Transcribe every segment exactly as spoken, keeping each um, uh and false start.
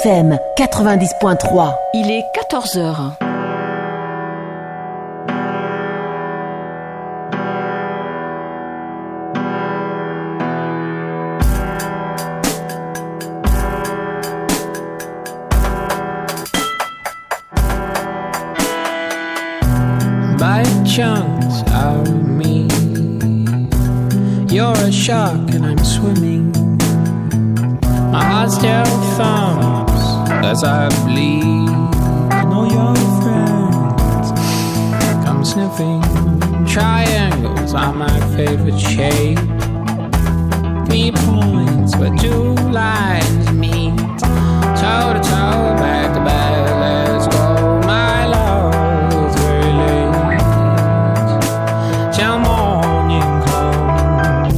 F M quatre-vingt-dix point trois. Il est quatorze heures. By chunks out of me, you're a shark and I'm swimming. My heart still thumps as I bleed. And all your friends come sniffing. Triangles are my favorite shape. Three points where two lines meet. Toe to toe, back to back, let's go, my love. It's very late till morning comes.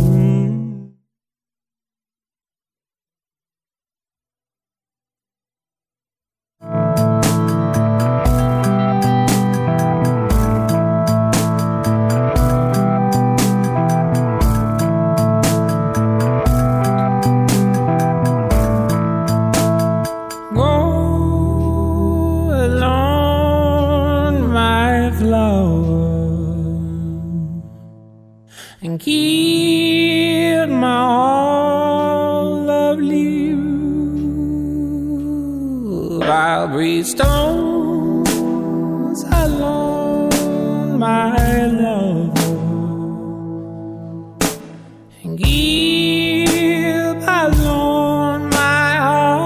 And keep my all lovely you. I'll breathe stones alone, my love, and keep alone my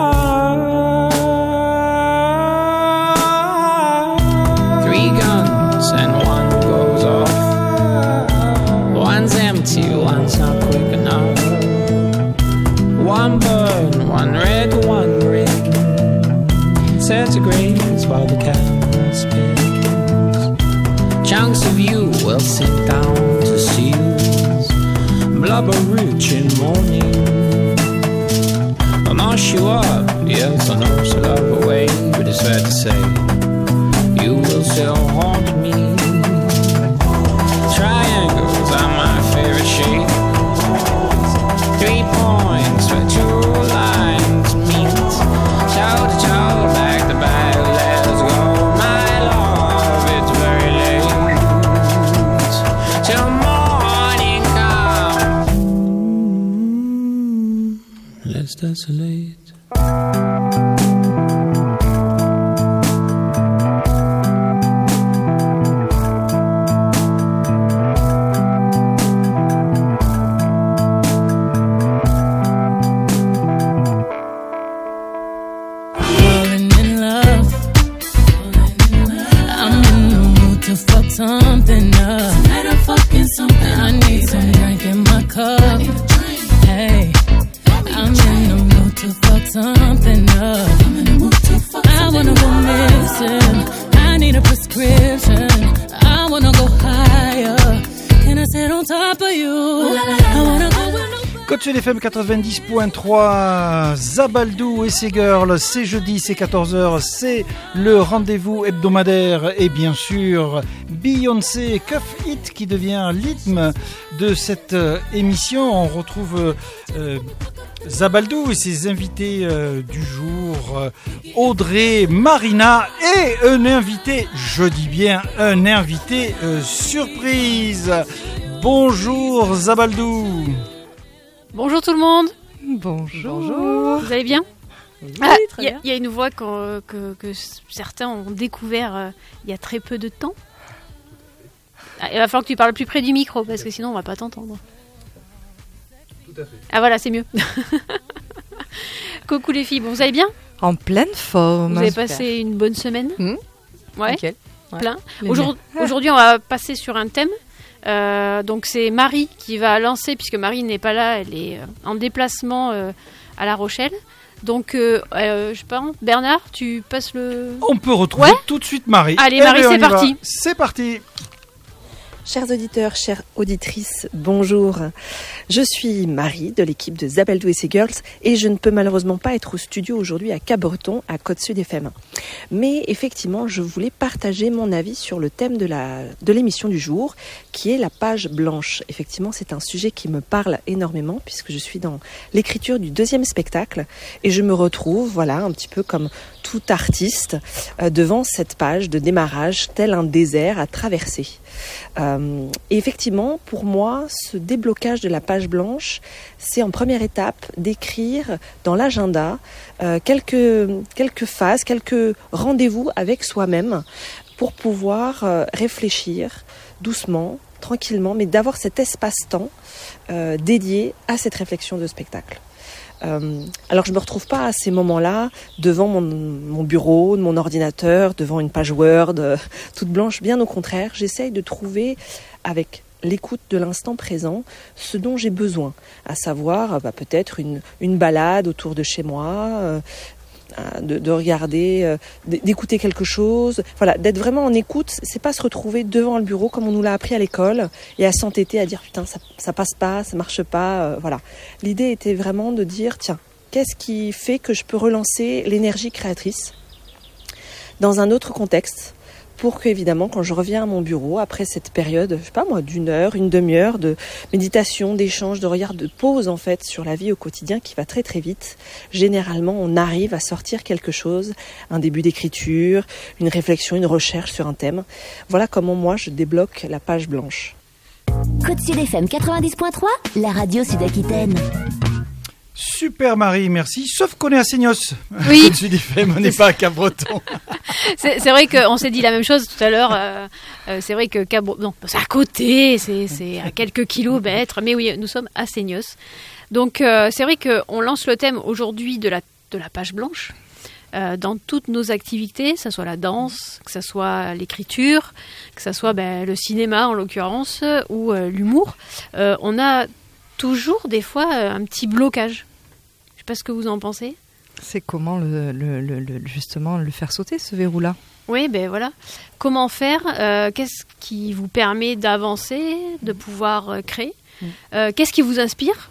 heart. Three guns and one goes off. One's empty, one's not quick enough. One burn, one red, one green. Centigrades while the candle spins. Chunks of you will sink down to seals. Blubber rich in morning. I'll mash you up, yes, I know so love away. But it's fair to say, you will still haunt me. Triangles are my favorite shape. Three points where two lines meet. Toe to toe, back to back, let's go, my love. It's very late till morning comes. Let's desolate. Something up. Tonight I'm fucking something. I need some drink in my cup. Hey, I'm in the mood to fuck something up. I wanna go missing. I need a prescription. I wanna go higher. Can I sit on top of you? I wanna go with no. Code F M quatre-vingt-dix point trois, Zabaldou et ses girls, c'est jeudi, c'est quatorze heures, c'est le rendez-vous hebdomadaire et bien sûr Beyoncé, Cuff It qui devient rythme de cette euh, émission. On retrouve euh, Zabaldou et ses invités euh, du jour, euh, Audrey, Marina et un invité, je dis bien un invité euh, surprise. Bonjour Zabaldou. Bonjour tout le monde. Bonjour. Bonjour. Vous allez bien? Oui, ah, très y a, bien. Il y a une voix que, que, que certains ont découvert euh, il y a très peu de temps. Ah, il va falloir que tu parles plus près du micro parce que sinon on va pas t'entendre. Tout à fait. Ah voilà, c'est mieux. Coucou les filles, bon, vous allez bien? En pleine forme. Vous avez Super. passé une bonne semaine? Mmh. Ouais. Nickel. Ouais. Plein. Les Aujourd'hui, aujourd'hui, on va passer sur un thème. Euh, donc c'est Marie qui va lancer, puisque Marie n'est pas là, elle est euh, en déplacement euh, à La Rochelle. Donc euh, euh, je sais pas, Bernard, tu passes le... On peut retrouver Ouais. tout de suite Marie. Allez Eh Marie, bien, c'est on y va. parti. C'est parti. Chers auditeurs, chères auditrices, bonjour. Je suis Marie de l'équipe de Zabaldou et ses Girls et je ne peux malheureusement pas être au studio aujourd'hui à Cabreton, à Côte-Sud F M. Mais effectivement, je voulais partager mon avis sur le thème de, la, de l'émission du jour, qui est la page blanche. Effectivement, c'est un sujet qui me parle énormément puisque je suis dans l'écriture du deuxième spectacle et je me retrouve, voilà, un petit peu comme tout artiste euh, devant cette page de démarrage, tel un désert à traverser. Euh, et effectivement, pour moi, ce déblocage de la page blanche, c'est en première étape d'écrire dans l'agenda euh, quelques, quelques phases, quelques rendez-vous avec soi-même pour pouvoir euh, réfléchir doucement, tranquillement, mais d'avoir cet espace-temps euh, dédié à cette réflexion de spectacle. Euh, alors je me retrouve pas à ces moments-là devant mon, mon bureau, mon ordinateur, devant une page Word euh, toute blanche. Bien au contraire, j'essaye de trouver avec l'écoute de l'instant présent ce dont j'ai besoin, à savoir bah, peut-être une, une balade autour de chez moi, euh, de, de regarder, euh, d'écouter quelque chose, voilà, d'être vraiment en écoute. C'est pas se retrouver devant le bureau comme on nous l'a appris à l'école et à s'entêter à dire putain ça, ça passe pas, ça marche pas, euh, voilà. L'idée était vraiment de dire tiens, qu'est-ce qui fait que je peux relancer l'énergie créatrice dans un autre contexte, pour que, évidemment, quand je reviens à mon bureau, après cette période, je sais pas moi, d'une heure, une demi-heure de méditation, d'échange, de regard, de pause, en fait, sur la vie au quotidien qui va très très vite, généralement, on arrive à sortir quelque chose, un début d'écriture, une réflexion, une recherche sur un thème. Voilà comment moi, je débloque la page blanche. Côte-Sud F M quatre-vingt-dix point trois, la radio Sud-Aquitaine. Super Marie, merci. Sauf qu'on est à Seignos. Oui. Côte-Sud F M, on n'est pas à Cabreton. C'est, c'est vrai qu'on s'est dit la même chose tout à l'heure. Euh, euh, c'est vrai que Cabreton, non, c'est à côté, c'est, c'est à quelques kilomètres. Mais oui, nous sommes à Seignos. Donc euh, c'est vrai qu'on lance le thème aujourd'hui de la, de la page blanche. Euh, dans toutes nos activités, que ce soit la danse, que ce soit l'écriture, que ce soit ben, le cinéma en l'occurrence, ou euh, l'humour, euh, on a toujours des fois euh, un petit blocage. Je sais pas ce que vous en pensez. C'est comment le, le, le, le, justement le faire sauter ce verrou-là ? Oui, ben voilà. Comment faire euh, Qu'est-ce qui vous permet d'avancer, de pouvoir euh, créer euh, Qu'est-ce qui vous inspire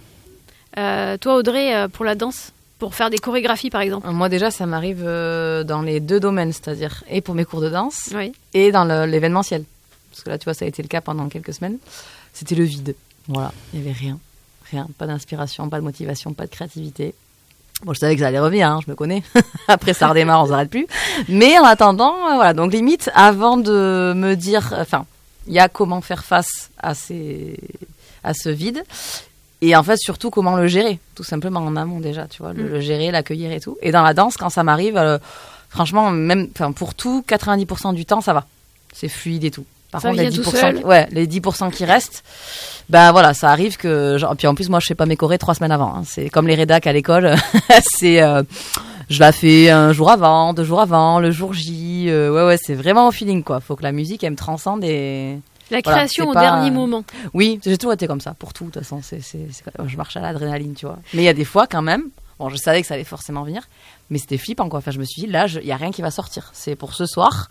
euh, Toi, Audrey, euh, pour la danse, pour faire des chorégraphies, par exemple. Moi, déjà, ça m'arrive euh, dans les deux domaines, c'est-à-dire et pour mes cours de danse oui. et dans le, l'événementiel. Parce que là, tu vois, ça a été le cas pendant quelques semaines. C'était le vide. Voilà, il n'y avait rien. Rien, pas d'inspiration, pas de motivation, pas de créativité. Bon, je savais que ça allait revenir, hein, je me connais. Après, ça redémarre, on s'arrête plus. Mais en attendant, euh, voilà. Donc, limite, avant de me dire, enfin, il y a comment faire face à ces, à ce vide. Et en fait, surtout, comment le gérer. Tout simplement en amont, déjà, tu vois. Le, mm. le gérer, l'accueillir et tout. Et dans la danse, quand ça m'arrive, euh, franchement, même, enfin, pour tout, quatre-vingt-dix pour cent du temps, ça va. C'est fluide et tout. Par ça contre, les dix pour cent, qui, ouais, les dix pour cent qui restent, ben voilà, ça arrive que, genre, puis en plus, moi, je fais pas mes chorés trois semaines avant. Hein. C'est comme les rédacs à l'école. c'est, euh, je la fais un jour avant, deux jours avant, le jour J. Euh, ouais, ouais, c'est vraiment au feeling, quoi. Faut que la musique, elle me transcende et. La création voilà, au pas... dernier euh... moment. Oui, j'ai toujours été comme ça, pour tout, de toute façon. C'est, c'est, c'est... Je marche à l'adrénaline, tu vois. Mais il y a des fois, quand même, bon, je savais que ça allait forcément venir, mais c'était flippant, quoi. Enfin, je me suis dit, là, il y a rien qui va sortir. C'est pour ce soir.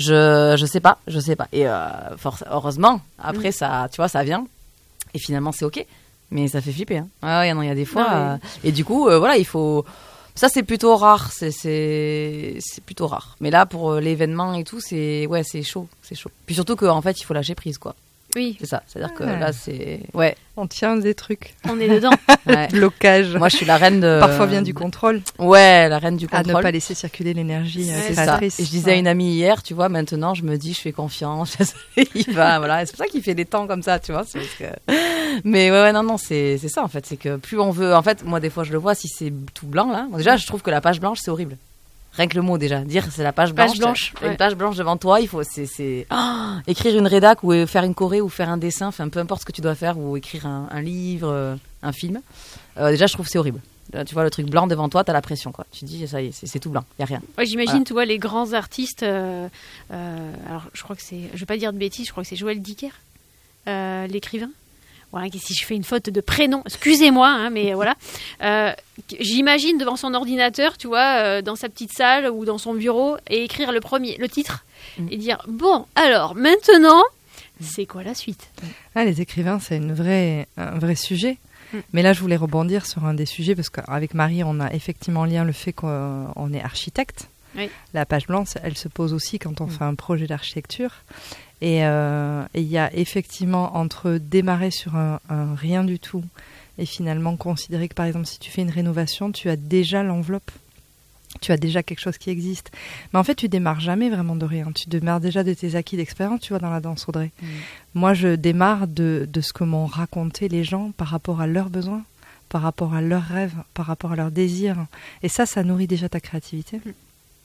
Je je sais pas, je sais pas. Et euh, force, heureusement, après, mmh. ça, tu vois, ça vient. Et finalement, c'est OK. Mais ça fait flipper. Hein. Ah ouais, non, il y a des fois. Ah, oui. euh, et du coup, euh, voilà, il faut. Ça, c'est plutôt rare. C'est, c'est, c'est plutôt rare. Mais là, pour euh, l'événement et tout, c'est, ouais, c'est chaud. C'est chaud. Puis surtout qu'en fait, il faut lâcher prise, quoi. Oui. C'est ça. C'est-à-dire ah. que là, c'est. Ouais. On tient des trucs. On est dedans. Ouais. Blocage. Moi, je suis la reine de. Parfois vient du contrôle. Ouais, la reine du contrôle. À ne pas laisser circuler l'énergie ouais, créatrice. C'est ça. Et je disais à une amie hier, tu vois, maintenant, je me dis, je fais confiance. Il va, voilà. C'est pour ça qu'il fait des temps comme ça, tu vois. C'est parce que... Mais ouais, ouais, non, non, c'est, c'est ça, en fait. C'est que plus on veut. En fait, moi, des fois, je le vois, si c'est tout blanc, là. Bon, déjà, je trouve que la page blanche, c'est horrible. Rien que le mot, déjà. Dire c'est la page blanche. Page blanche. Ouais. Une page blanche devant toi, il faut, c'est, c'est... Oh, écrire une rédac ou faire une choré ou faire un dessin, enfin, peu importe ce que tu dois faire, ou écrire un, un livre, euh, un film. Euh, déjà, je trouve que c'est horrible. Là, tu vois le truc blanc devant toi, t'as la pression, quoi. Tu te dis, ça y est, c'est, c'est tout blanc, y a rien. Ouais, j'imagine, voilà. Tu vois, les grands artistes. Euh, euh, alors, je crois que c'est. Je vais pas dire de bêtises, je crois que c'est Joël Dicker, euh, l'écrivain. Voilà, si je fais une faute de prénom, excusez-moi, hein, mais voilà. Euh, j'imagine devant son ordinateur, tu vois, euh, dans sa petite salle ou dans son bureau, et écrire le premier, le titre, mmh. et dire bon, alors maintenant, c'est quoi la suite? Ah, les écrivains, c'est une vraie, un vrai sujet. Mm. Mais là, je voulais rebondir sur un des sujets, parce qu'avec Marie, on a effectivement en lien le fait qu'on est architecte. Oui. La page blanche, elle se pose aussi quand on mm. fait un projet d'architecture. Et il euh, y a effectivement, entre démarrer sur un, un rien du tout et finalement considérer que, par exemple, si tu fais une rénovation, tu as déjà l'enveloppe. Tu as déjà quelque chose qui existe. Mais en fait, tu démarres jamais vraiment de rien. Tu démarres déjà de tes acquis d'expérience, tu vois, dans la danse Audrey. Mmh. Moi, je démarre de, de ce que m'ont raconté les gens par rapport à leurs besoins, par rapport à leurs rêves, par rapport à leurs désirs. Et ça, ça nourrit déjà ta créativité. Mmh.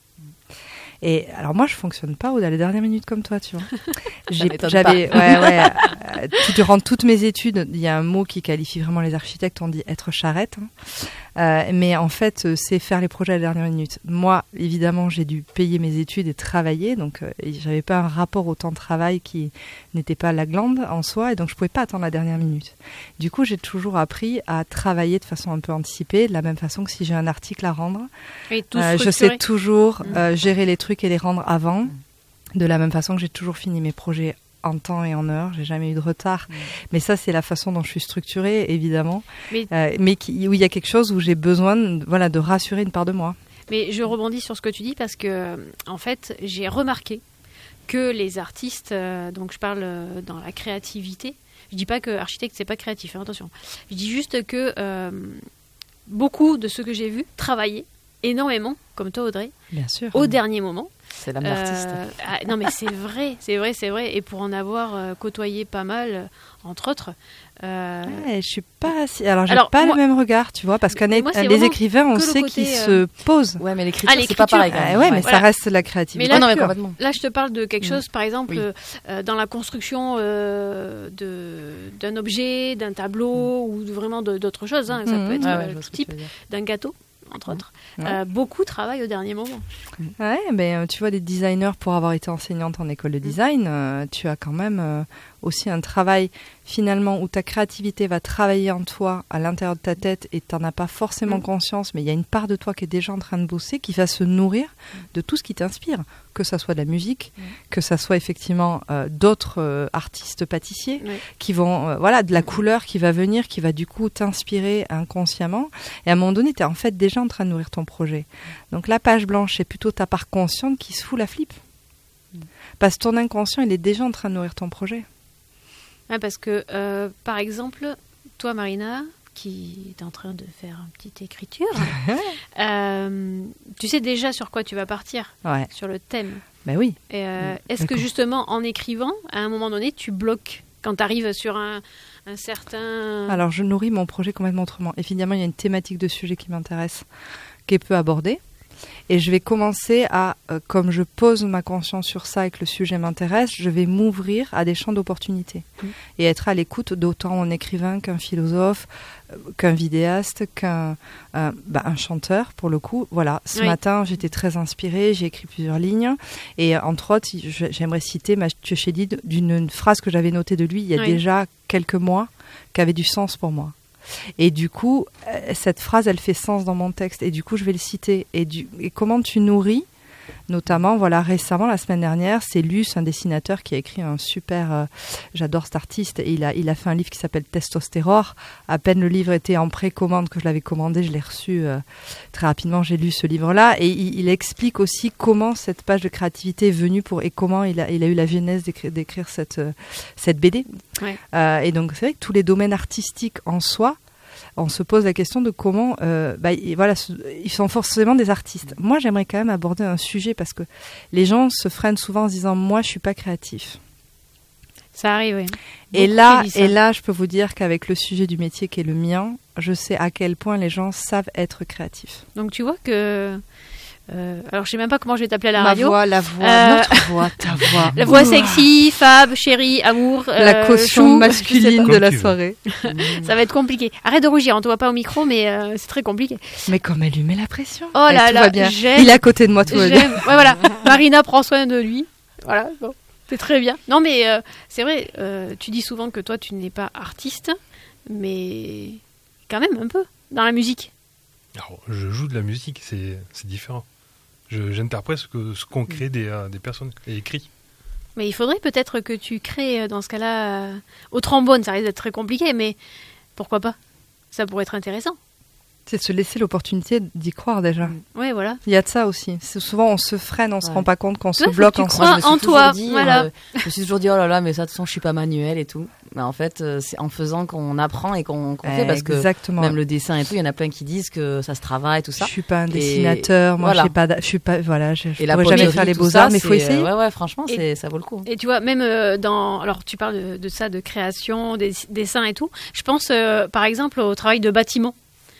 Et alors moi, je fonctionne pas à la dernière minute comme toi, tu vois. J'ai, j'avais, ouais, ouais, euh, durant toutes mes études, il y a un mot qui qualifie vraiment les architectes, on dit être charrette. Hein. Euh, mais en fait, c'est faire les projets à la dernière minute. Moi, évidemment, j'ai dû payer mes études et travailler, donc euh, j'avais pas un rapport au temps de travail qui n'était pas la glande en soi, et donc je pouvais pas attendre la dernière minute. Du coup, j'ai toujours appris à travailler de façon un peu anticipée, de la même façon que si j'ai un article à rendre, euh, je sais toujours euh, gérer les trucs et les rendre avant, de la même façon que j'ai toujours fini mes projets en temps et en heure, j'ai jamais eu de retard. Mmh. Mais ça, c'est la façon dont je suis structurée, évidemment, mais, euh, mais qui, où il y a quelque chose où j'ai besoin de, voilà, de rassurer une part de moi. Mais je rebondis sur ce que tu dis parce que, en fait, j'ai remarqué que les artistes, euh, donc je parle euh, dans la créativité, je dis pas que architecte, c'est pas créatif, hein, attention. Je dis juste que euh, beaucoup de ceux que j'ai vus travailler énormément, comme toi Audrey, bien sûr, au dernier moment. C'est l'âme d'artiste. Euh, ah, non mais c'est vrai, c'est vrai, c'est vrai. Et pour en avoir euh, côtoyé pas mal, euh, entre autres. Euh... Ouais, je suis pas. Si... Alors j'ai Alors, pas moi... le même regard, tu vois, parce qu'un é... les écrivains, on sait qu'ils euh... se posent. Ouais, mais l'écriture, ah, c'est pas pareil. Ah, ouais, mais voilà. Ça reste la créativité. Mais là, non, mais complètement. Là, je te parle de quelque chose, par exemple, oui. euh, dans la construction euh, de d'un objet, d'un tableau mmh. ou vraiment de, d'autres choses. Hein. Ça mmh. peut être ah, ouais, euh, tout type d'un gâteau. Entre autres. Ouais. Euh, beaucoup travaillent au dernier moment. Ouais, mais tu vois, des designers, pour avoir été enseignante en école de design, euh, tu as quand même euh, aussi un travail, finalement, où ta créativité va travailler en toi, à l'intérieur de ta tête, et tu n'en as pas forcément mmh. conscience, mais il y a une part de toi qui est déjà en train de bosser, qui va se nourrir de tout ce qui t'inspire, que ça soit de la musique, mmh. que ça soit effectivement euh, d'autres euh, artistes pâtissiers, mmh. qui vont, euh, voilà, de la couleur qui va venir, qui va du coup t'inspirer inconsciemment, et à un moment donné, tu es en fait déjà en train de nourrir ton projet. Donc la page blanche, c'est plutôt ta part consciente qui se fout la flip. Mmh. Parce que ton inconscient, il est déjà en train de nourrir ton projet. Ouais, parce que, euh, par exemple, toi, Marina, qui est en train de faire une petite écriture, euh, tu sais déjà sur quoi tu vas partir, ouais. sur le thème. Ben oui. Et, euh, est-ce que justement, en écrivant, à un moment donné, tu bloques quand tu arrives sur un, un certain... Alors, je nourris mon projet complètement autrement. Évidemment, il y a une thématique de sujet qui m'intéresse, qui est peu abordée. Et je vais commencer à, euh, comme je pose ma conscience sur ça et que le sujet m'intéresse, je vais m'ouvrir à des champs d'opportunités. Mmh. Et être à l'écoute d'autant un écrivain qu'un philosophe, euh, qu'un vidéaste, qu'un euh, bah, un chanteur, pour le coup. Voilà, ce oui. matin, j'étais très inspirée, j'ai écrit plusieurs lignes. Et euh, entre autres, j'aimerais citer Mathieu Chédid d'une une phrase que j'avais notée de lui il y a oui. déjà quelques mois, qui avait du sens pour moi. Et du coup, euh, cette phrase, elle fait sens dans mon texte. Et du coup, je vais le citer. Et, du, et comment tu nourris, notamment, voilà, récemment, la semaine dernière, c'est Luce, un dessinateur qui a écrit un super... Euh, j'adore cet artiste. Et il a, il a fait un livre qui s'appelle Testostérore. À peine le livre était en précommande que je l'avais commandé, je l'ai reçu euh, très rapidement. J'ai lu ce livre-là. Et il, il explique aussi comment cette page de créativité est venue pour... Et comment il a, il a eu la genèse d'écrire, d'écrire cette, euh, cette B D. Ouais. Euh, et donc, c'est vrai que tous les domaines artistiques en soi, on se pose la question de comment, euh, bah, y, voilà, ils sont forcément des artistes. Moi, j'aimerais quand même aborder un sujet parce que les gens se freinent souvent en se disant, moi, je suis pas créatif. Ça arrive, oui. Et là, et là, je peux vous dire qu'avec le sujet du métier qui est le mien, je sais à quel point les gens savent être créatifs. Donc, tu vois que... Euh, alors je sais même pas comment je vais t'appeler à la Ma radio. voix, la voix, euh, notre voix, ta voix. La voix sexy, fab, chérie, amour. La caution chou, masculine de la soirée. Ça va être compliqué. Arrête de rougir, on te voit pas au micro, mais euh, c'est très compliqué. Mais comme elle lui met la pression. Oh là elle, là, tout va bien. J'aime, il est à côté de moi, tout va bien. Ouais, voilà. Marina prend soin de lui. Voilà, bon, c'est très bien. Non mais euh, c'est vrai, euh, tu dis souvent que toi tu n'es pas artiste, mais quand même un peu dans la musique. Alors, je joue de la musique, c'est, c'est différent. Je, j'interprète ce, que, ce qu'ont créé des, euh, des personnes et écrit. Mais il faudrait peut-être que tu crées, dans ce cas-là, euh, au trombone, ça risque d'être très compliqué, mais pourquoi pas ? Ça pourrait être intéressant. C'est se laisser l'opportunité d'y croire déjà. Oui, voilà. Il y a de ça aussi. C'est souvent, on se freine, on se Ouais. rend pas compte qu'on se Ouais, bloque faut que en tu soi. crois Moi, je me en suis toi, toujours dit, voilà. euh, je me suis toujours dit, oh là là, mais ça, de toute façon, je suis pas manuel et tout. Mais en fait, euh, c'est en faisant qu'on apprend et qu'on, qu'on fait, parce que Exactement. même le dessin et tout, il y en a plein qui disent que ça se travaille, tout ça. Je suis pas un Et dessinateur, moi voilà. j'ai pas, d'a- je suis pas, voilà, je, je Et la pourrais jamais poterie, faire les tout beaux ça, arts, mais il faut c'est- essayer. Ouais, ouais, franchement, Et- c'est, ça vaut le coup. Et tu vois, même euh, dans... Alors, tu parles de, de ça, de création, des dessins et tout. Je pense, euh, par exemple, au travail de bâtiment.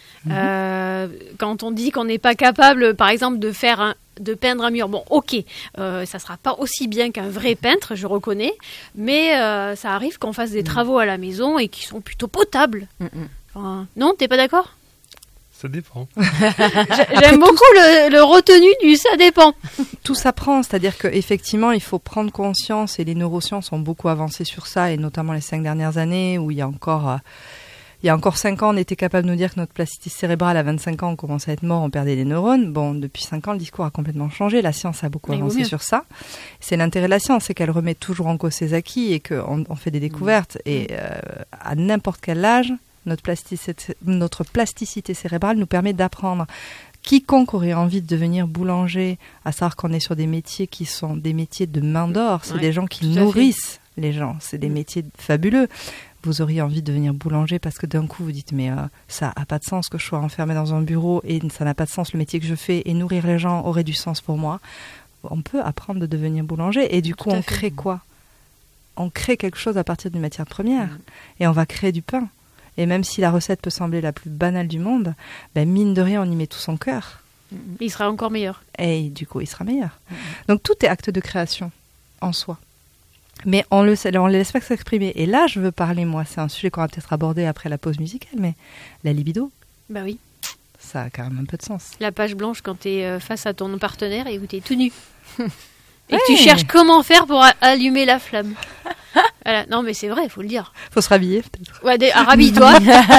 Euh, quand on dit qu'on n'est pas capable, par exemple, de faire un, de peindre un mur, bon, ok, euh, ça sera pas aussi bien qu'un vrai peintre, je reconnais, mais euh, ça arrive qu'on fasse des travaux à la maison et qui sont plutôt potables. Mm, mm. Enfin, non, t'es pas d'accord ? Ça dépend. J'ai- J'aime beaucoup le, le retenu du ça dépend. Tout s'apprend, c'est-à-dire qu'effectivement, il faut prendre conscience, et les neurosciences ont beaucoup avancé sur ça, et notamment les cinq dernières années, où il y a encore, euh, il y a encore cinq ans, on était capable de nous dire que notre plasticité cérébrale, à vingt-cinq ans, on commençait à être mort, on perdait des neurones. Bon, depuis cinq ans, le discours a complètement changé, la science a beaucoup Mais il vaut avancé mieux. sur ça. C'est l'intérêt de la science, c'est qu'elle remet toujours en cause ses acquis, et qu'on on fait des découvertes, et euh, à n'importe quel âge, notre plasticité, notre plasticité cérébrale nous permet d'apprendre. Quiconque aurait envie de devenir boulanger, à savoir qu'on est sur des métiers qui sont des métiers de main d'or, c'est Ouais, des gens qui tout à fait. nourrissent les gens, c'est des Mm. métiers fabuleux. Vous auriez envie de devenir boulanger parce que d'un coup vous dites mais euh, ça a pas de sens que je sois enfermé dans un bureau et ça n'a pas de sens le métier que je fais et nourrir les gens aurait du sens pour moi. On peut apprendre de devenir boulanger et du coup Tout à on fait. crée quoi ? On crée quelque chose à partir d'une matière première Mm. et on va créer du pain. Et même si la recette peut sembler la plus banale du monde, ben mine de rien on y met tout son cœur. Il sera encore meilleur. Et du coup, il sera meilleur. Donc, tout est acte de création en soi. Mais on le on ne laisse pas s'exprimer. Et là, je veux parler, moi, c'est un sujet qu'on va peut-être aborder après la pause musicale, mais la libido, Bah oui. ça a quand même un peu de sens. La page blanche quand tu es face à ton partenaire et où tu es tout nu. Et Ouais. que tu cherches comment faire pour a- allumer la flamme. Voilà. Non, mais c'est vrai, il faut le dire. Faut se rhabiller, peut-être. Ouais, des- ah, rhabille-toi.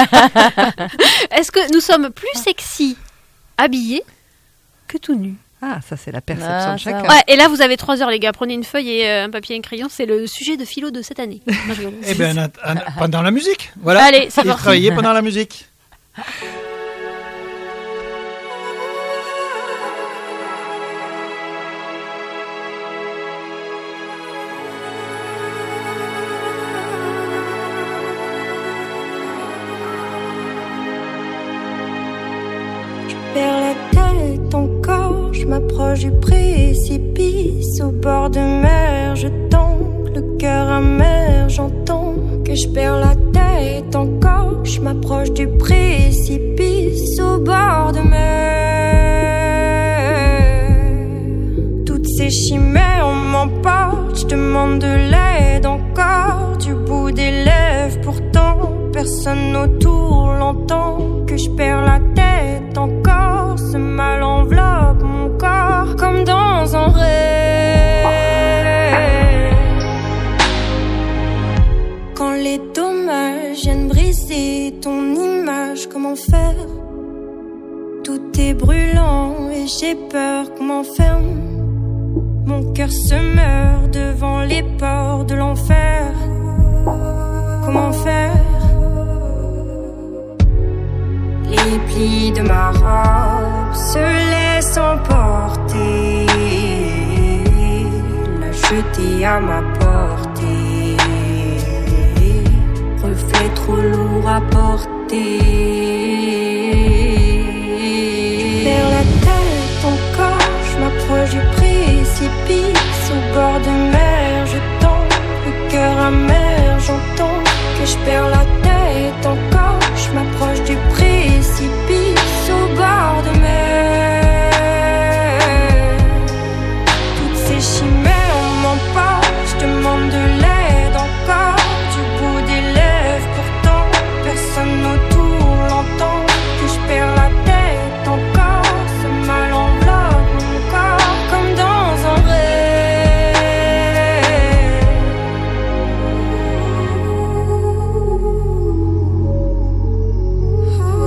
Est-ce que nous sommes plus sexy habillés que tout nus? Ah, ça, c'est la perception Ah, de ça, chacun. Ouais, et là, vous avez trois heures, les gars. Prenez une feuille et euh, un papier et un crayon. C'est le sujet de philo de cette année. Non, je rigole. Eh bien, at- at- pendant la musique, voilà. Allez, c'est Il parti. travaillait pendant la musique. Perds la tête encore, je m'approche du précipice. Au bord de mer, je tangue, le cœur amer, j'entends que je perds la tête encore. Je m'approche du précipice, au bord de mer. Toutes ces chimères m'emportent, je demande de l'aide encore. Du bout des lèvres, pourtant, personne autour l'entend. Que je perds la tête encore, ce mal enveloppe mon corps comme dans un rêve. Quand les dommages viennent briser ton image, comment faire? Tout est brûlant et j'ai peur, comment faire? Mon cœur se meurt devant les ports de l'enfer. Comment faire? Les plis de ma robe se laissent emporter, la jeter à ma portée. Reflet trop lourd à porter. Vers la tête encore, je m'approche du précipice. Au bord de mer, je tombe, le cœur amer, j'entends que je perds la tête encore. Je m'approche du précipice au bord de mer. Toutes ces chimères m'emportent, je demande de l'aide encore. Du bout des lèvres, pourtant personne autour l'entend. Que je perds la tête encore, ce mal enveloppe mon corps comme dans un rêve.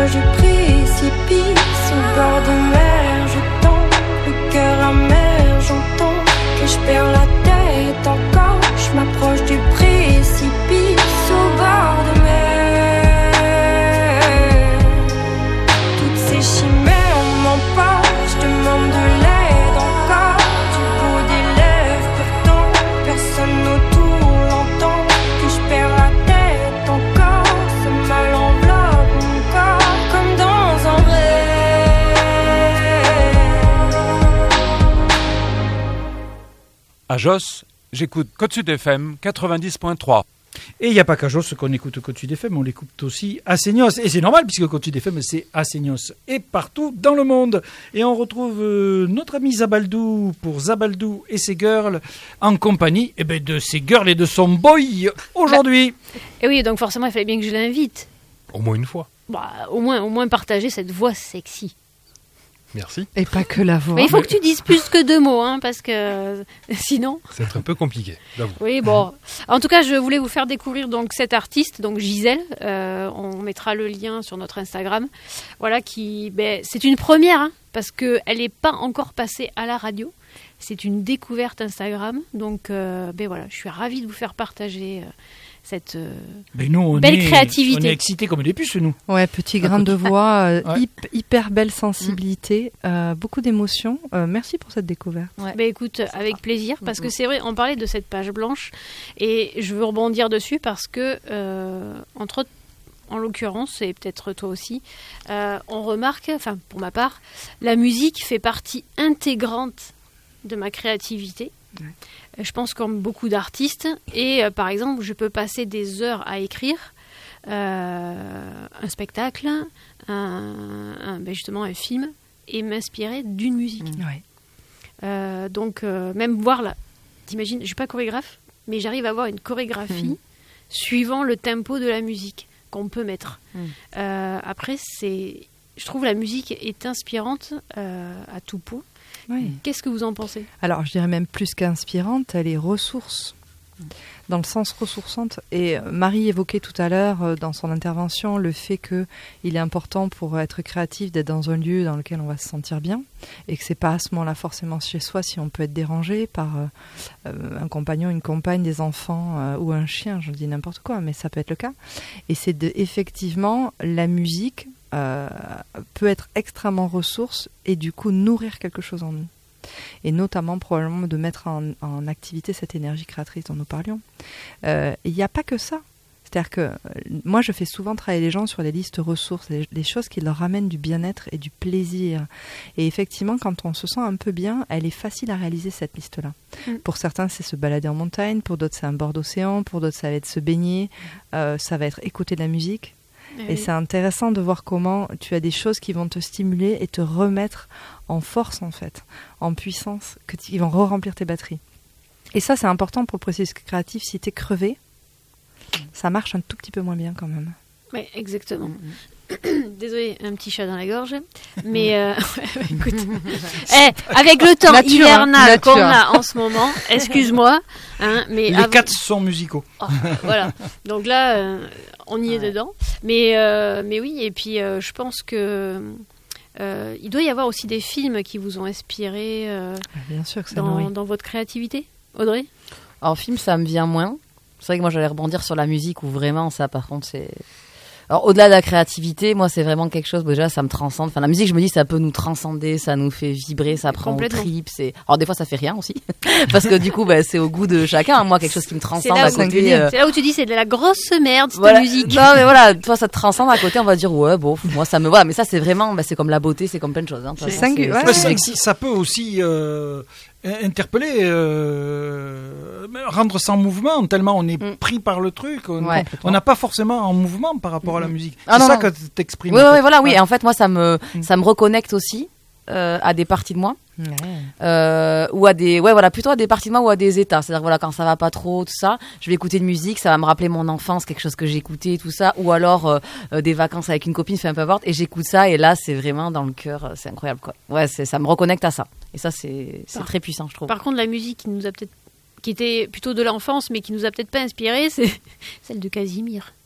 m'approche du précipice. Au bord de mer, je tombe, le cœur amer, j'entends que je perds la tête encore. Je m'approche du précipice au bord de mer. Toutes ces chimères m'emportent, je demande de l'aide encore. Du bout des lèvres, pourtant personne autour l'entend. Que je perds la tête encore, ce mal enveloppe mon corps comme dans un rêve. À Josse, j'écoute Côte Sud F M quatre-vingt-dix point trois. Et il n'y a pas qu'à Josse qu'on écoute Côte Sud F M, on l'écoute aussi à Seignos. Et c'est normal puisque Côte Sud F M c'est à Seignos et partout dans le monde. Et on retrouve euh, notre ami Zabaldou pour Zabaldou et ses girls en compagnie eh ben, de ses girls et de son boy aujourd'hui. Et oui, donc forcément il fallait bien que je l'invite. Au moins une fois. Bah, au moins, au moins partager cette voix sexy. Merci. Et pas que la voix. Mais il faut que tu dises plus que deux mots, hein, parce que euh, sinon... C'est un peu compliqué, j'avoue. Oui, bon. En tout cas, je voulais vous faire découvrir donc cette artiste, donc Gisèle. Euh, on mettra le lien sur notre Instagram. Voilà, qui, ben, c'est une première, hein, parce qu'elle n'est pas encore passée à la radio. C'est une découverte Instagram. Donc, euh, ben voilà, je suis ravie de vous faire partager... Euh, cette euh, Mais nous, on belle est, créativité. On est excités comme des puces, nous. Ouais, petit grain de voix, euh, Ouais. hyp- hyper belle sensibilité, euh, beaucoup d'émotions. Euh, merci pour cette découverte. Ouais. Bah écoute, avec plaisir, parce que c'est vrai, on parlait de cette page blanche, et je veux rebondir dessus parce que, euh, entre autres, en l'occurrence, et peut-être toi aussi, euh, on remarque, enfin pour ma part, la musique fait partie intégrante de ma créativité. Ouais. Je pense comme beaucoup d'artistes, et euh, par exemple, je peux passer des heures à écrire euh, un spectacle, un, un, ben justement un film, et m'inspirer d'une musique. Ouais. Euh, donc euh, même voir là, t'imagines, je suis pas chorégraphe, mais j'arrive à avoir une chorégraphie mmh. suivant le tempo de la musique qu'on peut mettre. Mmh. Euh, après, c'est, je trouve la musique est inspirante euh, à tout point. Oui. Qu'est-ce que vous en pensez ? Alors, je dirais même plus qu'inspirante, elle est ressource, dans le sens ressourçante. Et Marie évoquait tout à l'heure, euh, dans son intervention, le fait qu'il est important pour être créatif d'être dans un lieu dans lequel on va se sentir bien, et que c'est pas à ce moment-là forcément chez soi si on peut être dérangé par euh, un compagnon, une compagne, des enfants euh, ou un chien, je dis n'importe quoi, mais ça peut être le cas. Et c'est de, effectivement la musique... Euh, peut être extrêmement ressource et du coup nourrir quelque chose en nous. Et notamment probablement de mettre en, en activité cette énergie créatrice dont nous parlions. Il euh, n'y a pas que ça. C'est-à-dire que euh, moi je fais souvent travailler les gens sur des listes ressources, des, des choses qui leur ramènent du bien-être et du plaisir. Et effectivement quand on se sent un peu bien, elle est facile à réaliser cette liste-là. Mm. Pour certains c'est se balader en montagne, pour d'autres c'est un bord d'océan, pour d'autres ça va être se baigner, euh, ça va être écouter de la musique. Et oui. C'est intéressant de voir comment tu as des choses qui vont te stimuler et te remettre en force, en fait, en puissance, que qui vont re-remplir tes batteries. Et ça, c'est important pour le processus créatif. Si tu es crevé, ça marche un tout petit peu moins bien quand même. Oui, exactement. Désolée, un petit chat dans la gorge. Mais euh, écoute, hey, avec le temps nature, hivernal nature. Qu'on a en ce moment, excuse-moi. Hein, mais les avant... quatre sont musicaux. Oh, voilà. Donc là, euh, on y est ouais. dedans. Mais, euh, mais oui, et puis euh, je pense que euh, il doit y avoir aussi des films qui vous ont inspiré euh, Bien sûr que ça dans, dans votre créativité. Audrey ? Alors, film, ça me vient moins. C'est vrai que moi, j'allais rebondir sur la musique où vraiment, ça, par contre, c'est... Alors, au-delà de la créativité, moi, c'est vraiment quelque chose, déjà, ça me transcende. Enfin, la musique, je me dis, ça peut nous transcender, ça nous fait vibrer, ça prend aux tripes. C'est... Alors, des fois, ça fait rien aussi. Parce que du coup, bah, c'est au goût de chacun. Moi, quelque chose qui me transcende à côté. Euh... C'est là où tu dis, c'est de la grosse merde, cette voilà. musique. Non, mais voilà, toi, ça te transcende à côté, on va dire, ouais, bon, moi, ça me... Voilà, mais ça, c'est vraiment, bah, c'est comme la beauté, c'est comme plein de choses. Hein. C'est singulier. Ouais, c'est... Ça, ça peut aussi... Euh... interpeller, euh, rendre ça en mouvement, tellement on est mm. pris par le truc. On ouais, n'a pas forcément en mouvement par rapport mm. à la musique. Ah, c'est non, ça non. que tu t'exprimes. Oui, oui, voilà, oui. Et en fait, moi, ça me, mm. ça me reconnecte aussi euh, à des parties de moi. Ouais. Euh, ou à des, ouais, voilà, plutôt à des parties de moi ou à des états. C'est-à-dire, voilà, quand ça va pas trop, tout ça, je vais écouter de musique, ça va me rappeler mon enfance, quelque chose que j'écoutais, tout ça. Ou alors, euh, euh, des vacances avec une copine, fait un peu importe, et j'écoute ça, et là, c'est vraiment dans le cœur, c'est incroyable, quoi. Ouais, c'est, ça me reconnecte à ça. Et ça, c'est, c'est très puissant, je trouve. Par contre, la musique qui nous a peut-être, qui était plutôt de l'enfance, mais qui nous a peut-être pas inspiré, c'est celle de Casimir.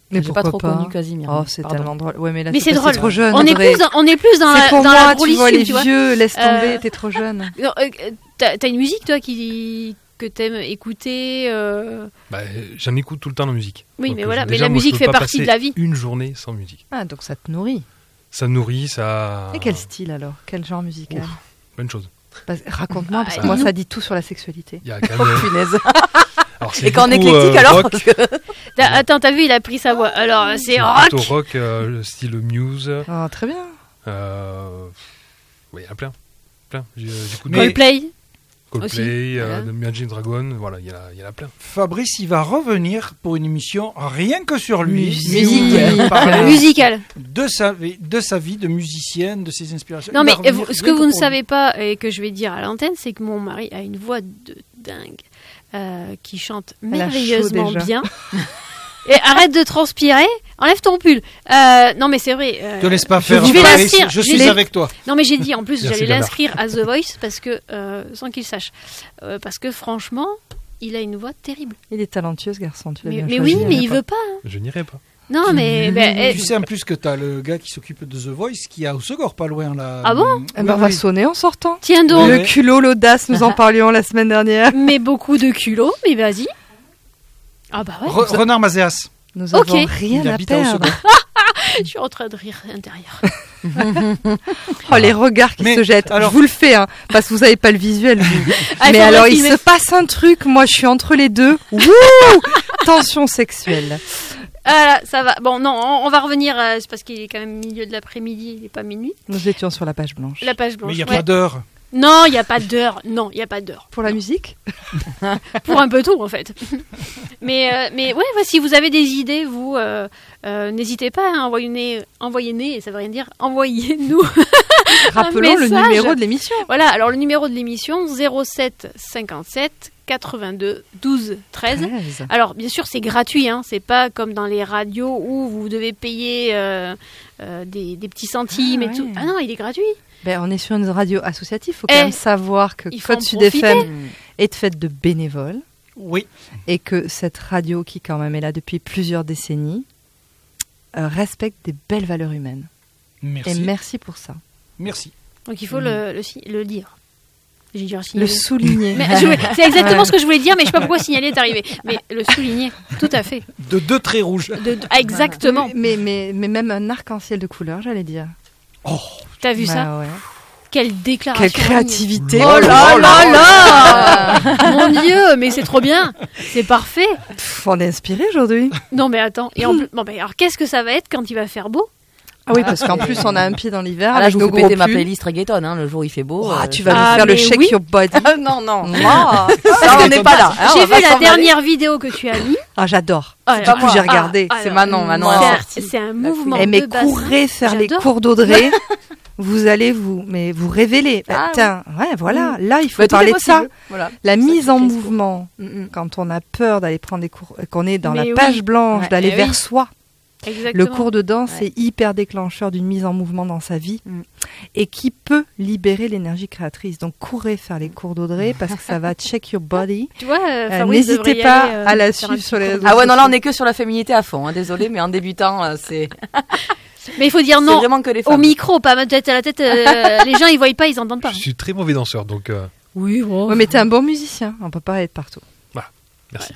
Mais j'ai pas pourquoi trop pas connu Casimir. Oh, c'est Pardon. tellement drôle. Ouais, mais là, Mais c'est c'est parce que drôle. t'es trop jeune. On est Audrey. plus dans, on est plus dans C'est la pour dans moi, la tu vois, drôlissime, les tu vois. vieux, laisse tomber, Euh, t'es trop jeune. Non, euh, t'as, t'as une musique toi qui que t'aimes écouter. Euh... Bah, j'en écoute tout le temps la musique. Oui, Donc, mais euh, voilà, mais déjà, la moi, musique je peux fait pas partie passer de la vie. Une journée sans musique. Ah, donc ça te nourrit. Ça nourrit, ça. Et quel style alors? Quel genre musical? Ouf, plein de choses. Bah, raconte-moi, parce que Ah, moi dis-nous. ça dit tout sur la sexualité. Il y a quand Oh même. punaise. Alors, c'est Et quand on est beaucoup, éclectique euh, alors rock. parce que- T'as- attends, t'as vu, il a pris sa voix. Alors c'est C'est rock. plutôt rock, euh, le style Muse. Ah, très bien. Euh... Oui, il y en a plein. plein. J'ai- J'écoute Mais- Coldplay. Coldplay, aussi, euh, voilà. Imagine Dragon, voilà, il y, en a- il y en a plein. Fabrice, il va revenir pour une émission rien que sur lui. Musique. Mais où il va Musical. parler Musical. de sa, vie- de sa vie de musicienne, de ses inspirations. Non Il mais va revenir vous- ce que rien vous ne pour savez lui. pas et que je vais dire à l'antenne, c'est que mon mari a une voix de dingue, euh, qui chante Elle a chaud merveilleusement déjà. bien. Et arrête de transpirer, enlève ton pull. Euh, non mais c'est vrai. euh, Te laisse pas faire, je vais Fabrice, l'inscrire. je Je suis l'ai- avec toi. Non mais j'ai dit en plus Merci, j'allais Bernard. l'inscrire à The Voice parce que euh, sans qu'il sache, Euh, parce que franchement il a une voix terrible. Il est talentueux ce garçon, tu l'as Mais, bien mais choisi. oui mais il veut pas. hein. Je n'irai pas. Non mais ben, eh, Tu sais en plus que t'as le gars qui s'occupe de The Voice qui a au Segor pas loin là. Ah bon Eh ben, on va sonner en sortant. tiens donc. Ouais. Le culot, l'audace, nous en parlions la semaine dernière. Mais beaucoup de culot, mais vas-y. Ah bah ouais. Re- Renard Mazéas. Nous Ok. avons rien Il à habite à perdre. Osegor. Je suis en train de rire à l'intérieur. Oh, les regards qui Mais, se jettent. alors- Je vous le fais, hein, parce que vous n'avez pas le visuel. vous. Ah, il Mais faudrait alors, il filmer. se passe un truc. Moi, je suis entre les deux. Wouh Tension sexuelle. Voilà, ça va. Bon, non, on, on va revenir. euh, c'est parce qu'il est quand même milieu de l'après-midi, il n'est pas minuit. Nous étions sur la page blanche. La page Mais blanche. il n'y a ouais. pas d'heure. Non, il n'y a pas d'heure. Non, il n'y a pas d'heure. Pour la musique Pour un peu tout, en fait. mais, euh, mais ouais, ouais, si vous avez des idées, vous, euh, euh, n'hésitez pas à envoyer, envoyer, et ça veut rien dire, envoyez-nous. Rappelons le message. numéro de l'émission. Voilà, alors le numéro de l'émission, zéro sept cinquante-sept quatre-vingt-deux douze treize. treize. Alors, bien sûr, c'est gratuit, hein. C'est pas comme dans les radios où vous devez payer euh, euh, des, des petits centimes Ah, et ouais. tout. Ah non, il est gratuit. Ben, on est sur une radio associative. Il faut quand Eh, même savoir que il faut Code en Sud F M profiter. est faite de bénévoles Oui. et que cette radio, qui quand même est là depuis plusieurs décennies, euh, respecte des belles valeurs humaines. Merci. Et merci pour ça. Merci. Donc, il faut le, le, si- le dire. J'ai dit Le signaler. souligner. Mais je voulais- c'est exactement Ouais. ce que je voulais dire, mais je sais pas pourquoi signaler est arrivé. Mais le souligner, tout à fait. De deux traits rouges. De, de- ah, exactement. Mais, mais, mais même un arc-en-ciel de couleurs, j'allais dire. T'as vu Bah ça ouais. Quelle déclaration. Quelle créativité. Oh là là là Mon Dieu, mais c'est trop bien. C'est parfait. Pff, on est inspiré aujourd'hui. Non mais attends. Et en plus, bon, ben, alors qu'est-ce que ça va être quand il va faire beau? Ah oui, parce qu'en plus, on a un pied dans l'hiver. Ah là, avec je nos vous fais gros péter ma pulls. playlist reggaeton, hein, le jour où il fait beau. Ouah, euh, tu vas Ah, nous faire le mais shake oui. your body. Ah, non, non, non. Ah, Ça, on n'est pas là. hein, on J'ai va vu pas la s'emballer. dernière vidéo que tu as mis. Ah, j'adore. Ah, Du coup, j'ai regardé. ah, C'est alors, Manon, Manon, c'est elle est un- sortie. C'est un mouvement Eh, mais de bassin. courez faire les J'adore. cours d'Audrey. Vous allez vous, mais vous révéler. Bah, Ah, tiens, ouais, voilà. Là, il faut Bah, tout est parler de ça. possible. Voilà. La Ça mise qui en fait mouvement. Mm, mm. Quand on a peur d'aller prendre des cours, euh, qu'on est dans Mais la oui. page blanche, Ouais, d'aller eh vers oui. soi. Exactement. Le cours de danse Ouais. est hyper déclencheur d'une mise en mouvement dans sa vie Mm. et qui peut libérer l'énergie créatrice. Donc, courez faire les cours d'Audrey parce que ça va check your body. Tu vois, euh, Euh, Fabrice devrait N'hésitez y pas aller, euh, à la faire un suivre petit sur les cours. réseaux Ah ouais, non, là, on sociaux. est que sur la féminité à fond. Hein, désolé, mais en débutant, euh, c'est Mais il faut dire c'est non vraiment que les au femmes. micro, pas ma tête à la tête. euh, les gens, ils voient pas, ils entendent pas. Je suis très mauvais danseur, donc euh, Oui, bon. Ouais, mais t'es un bon musicien. On peut pas être partout. merci.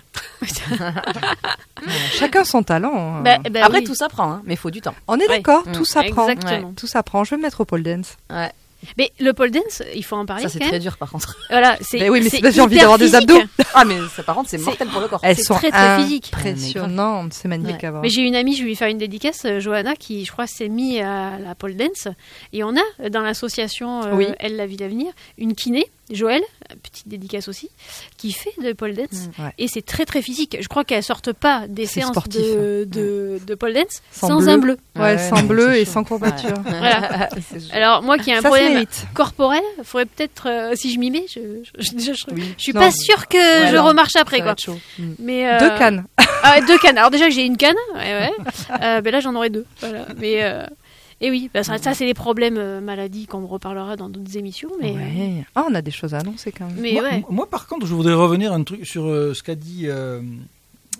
Chacun son talent. hein. Bah, bah Après, oui. tout s'apprend, hein, mais il faut du temps. On est Ouais. d'accord, Mm. tout s'apprend. Exactement. Tout s'apprend. Je vais me mettre au pole dance. Ouais. Mais le pole dance, il faut en parler Ça, c'est quand très même. dur, par contre. Voilà, c'est. Mais oui, mais c'est parce que j'ai hyper envie d'avoir des physique. abdos. Ah, mais ça, par contre, c'est C'est- mortel pour le corps. Elles C'est sont très, très physique. impressionnantes. C'est magnifique Ouais. à voir. Mais j'ai une amie, je vais lui faire une dédicace, euh, Johanna, qui, je crois, s'est mise à la pole dance. Et on a euh, dans l'association euh, Oui. Elle, la vie d'avenir, une kiné, Joël, euh, petite dédicace aussi, qui fait de pole dance. Mm, ouais. Et c'est très, très physique. Je crois qu'elle sortent pas des C'est séances sportif, de, de, de pole dance Sans sans, bleu. un bleu. Ouais, Ouais, sans non, bleu c'est et chaud. sans courbature. Voilà. C'est chaud. Alors, moi qui ai un Ça se problème mérite. corporel, il faudrait peut-être, euh, si je m'y mets, je, je, je, je, Oui. je suis Non. pas sûre que Ouais, je non. remarche après, Ça va quoi. être chaud. Mais, euh, Deux cannes. Ah, ouais, deux cannes. Alors déjà que j'ai une canne, ouais, ouais. Euh, ben là j'en aurai deux. Voilà. Mais euh, et oui, bah, ça, ça c'est les problèmes euh, maladies qu'on reparlera dans d'autres émissions. Mais euh, Ouais. Ah, on a des choses à annoncer quand même. mais moi, ouais. m- moi, par contre, je voudrais revenir un truc sur euh, ce qu'a dit euh,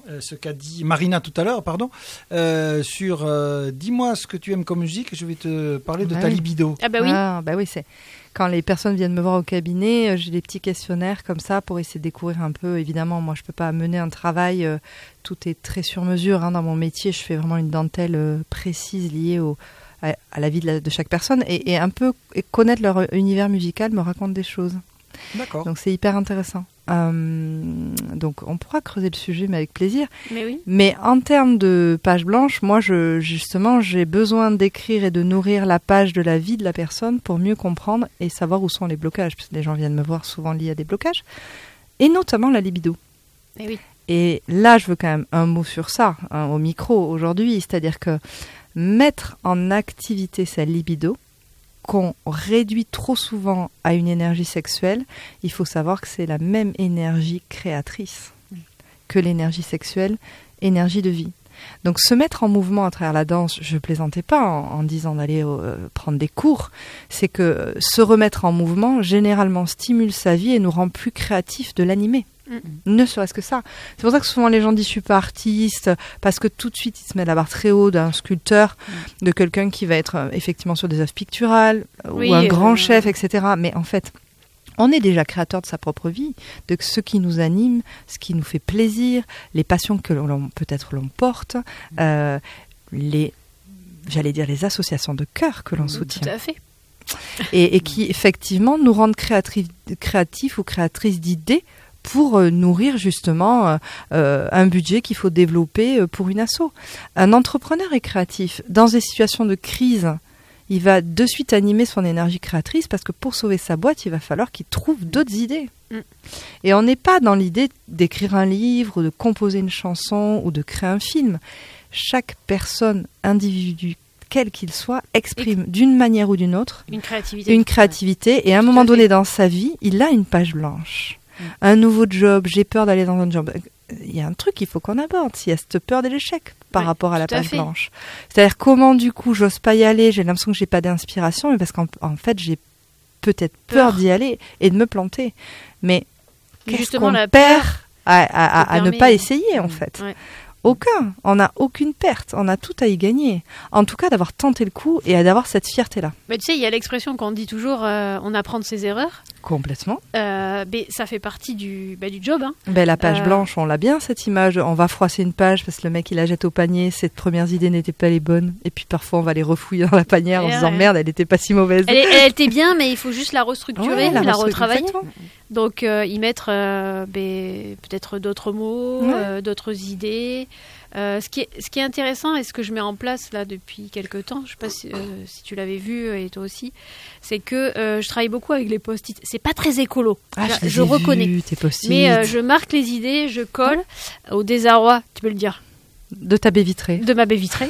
euh, ce qu'a dit Marina tout à l'heure, pardon, euh, sur euh, dis-moi ce que tu aimes comme musique, je vais te parler de Ouais. ta libido. Ah bah oui. Ah, bah oui, c'est quand les personnes viennent me voir au cabinet, euh, j'ai des petits questionnaires comme ça pour essayer de découvrir un peu. Évidemment, moi, je peux pas mener un travail, euh, tout est très sur mesure hein, dans mon métier. Je fais vraiment une dentelle euh, précise liée au, à, à la vie de, la- de chaque personne et, et un peu et connaître leur univers musical me raconte des choses. D'accord. Donc c'est hyper intéressant. Euh, donc on pourra creuser le sujet, mais avec plaisir. Mais oui. Mais en termes de page blanche, moi, je, justement, j'ai besoin d'écrire et de nourrir la page de la vie de la personne pour mieux comprendre et savoir où sont les blocages. Parce que les gens viennent me voir souvent liés à des blocages, et notamment la libido. Mais oui. Et là, je veux quand même un mot sur ça, hein, au micro, aujourd'hui. C'est-à-dire que mettre en activité sa libido, qu'on réduit trop souvent à une énergie sexuelle, il faut savoir que c'est la même énergie créatrice que l'énergie sexuelle, énergie de vie. Donc se mettre en mouvement à travers la danse, je plaisantais pas en, en disant d'aller euh, prendre des cours, c'est que euh, se remettre en mouvement généralement stimule sa vie et nous rend plus créatifs de l'animer. Mm. Ne serait-ce que ça. C'est pour ça que souvent les gens disent je suis pas artiste, parce que tout de suite ils se mettent la barre très haut d'un sculpteur, de quelqu'un qui va être euh, effectivement sur des œuvres picturales, euh, Oui, ou un euh, grand chef, et cetera. Mais en fait, on est déjà créateur de sa propre vie, de ce qui nous anime, ce qui nous fait plaisir, les passions que l'on peut-être l'on porte, euh, les, j'allais dire les associations de cœur que l'on soutient. Tout à fait. Et, et qui effectivement nous rendent créatrices, créatifs ou créatrices d'idées pour euh, nourrir justement euh, euh, un budget qu'il faut développer euh, pour une asso. Un entrepreneur est créatif. Dans des situations de crise, il va de suite animer son énergie créatrice parce que pour sauver sa boîte, il va falloir qu'il trouve d'autres idées. Mm. Et on n'est pas dans l'idée d'écrire un livre, de composer une chanson ou de créer un film. Chaque personne, individu, quel qu'il soit, exprime d'une manière ou d'une autre Une créativité. une créativité. Et à un Tout moment à donné fait. dans sa vie, il a une page blanche. Mm. Un nouveau job, j'ai peur d'aller dans un job. Il y a un truc qu'il faut qu'on aborde, s'il y a cette peur de l'échec par Ouais, rapport à la tout à page fait. blanche. C'est-à-dire comment du coup j'ose pas y aller, j'ai l'impression que j'ai pas d'inspiration, mais parce qu'en en fait j'ai peut-être peur, Peur. d'y aller et de me planter. Mais qu'est-ce Justement, qu'on la perd peur à, à- à- te à ne permet- pas essayer en fait? Ouais. Aucun. On n'a aucune perte. On a tout à y gagner. En tout cas, d'avoir tenté le coup et d'avoir cette fierté-là. Mais tu sais, il y a l'expression qu'on dit toujours, euh, on apprend de ses erreurs. Complètement. Euh, mais ça fait partie du, bah, du job. Hein. Ben, la page Euh, blanche, on l'a bien cette image. On va froisser une page parce que le mec il la jette au panier. Ses premières idées n'étaient pas les bonnes. Et puis parfois on va les refouiller dans la panière en Et se disant ouais. merde, elle n'était pas si mauvaise. Elle, est- elle était bien, mais il faut juste la restructurer, Ouais, la, restructurer, retravailler. exactement. Donc euh, y mettre euh, ben, peut-être d'autres mots, Ouais. euh, d'autres idées. Euh, ce, qui est, ce qui est intéressant et ce que je mets en place là depuis quelques temps, je sais pas si, euh, si tu l'avais vu et toi aussi, c'est que euh, je travaille beaucoup avec les post-it. C'est pas très écolo, Ah, je, je, les je ai reconnais. vus, tes post-it. Mais euh, je marque les idées, je colle au désarroi, tu peux le dire, De ta baie vitrée. de ma baie vitrée.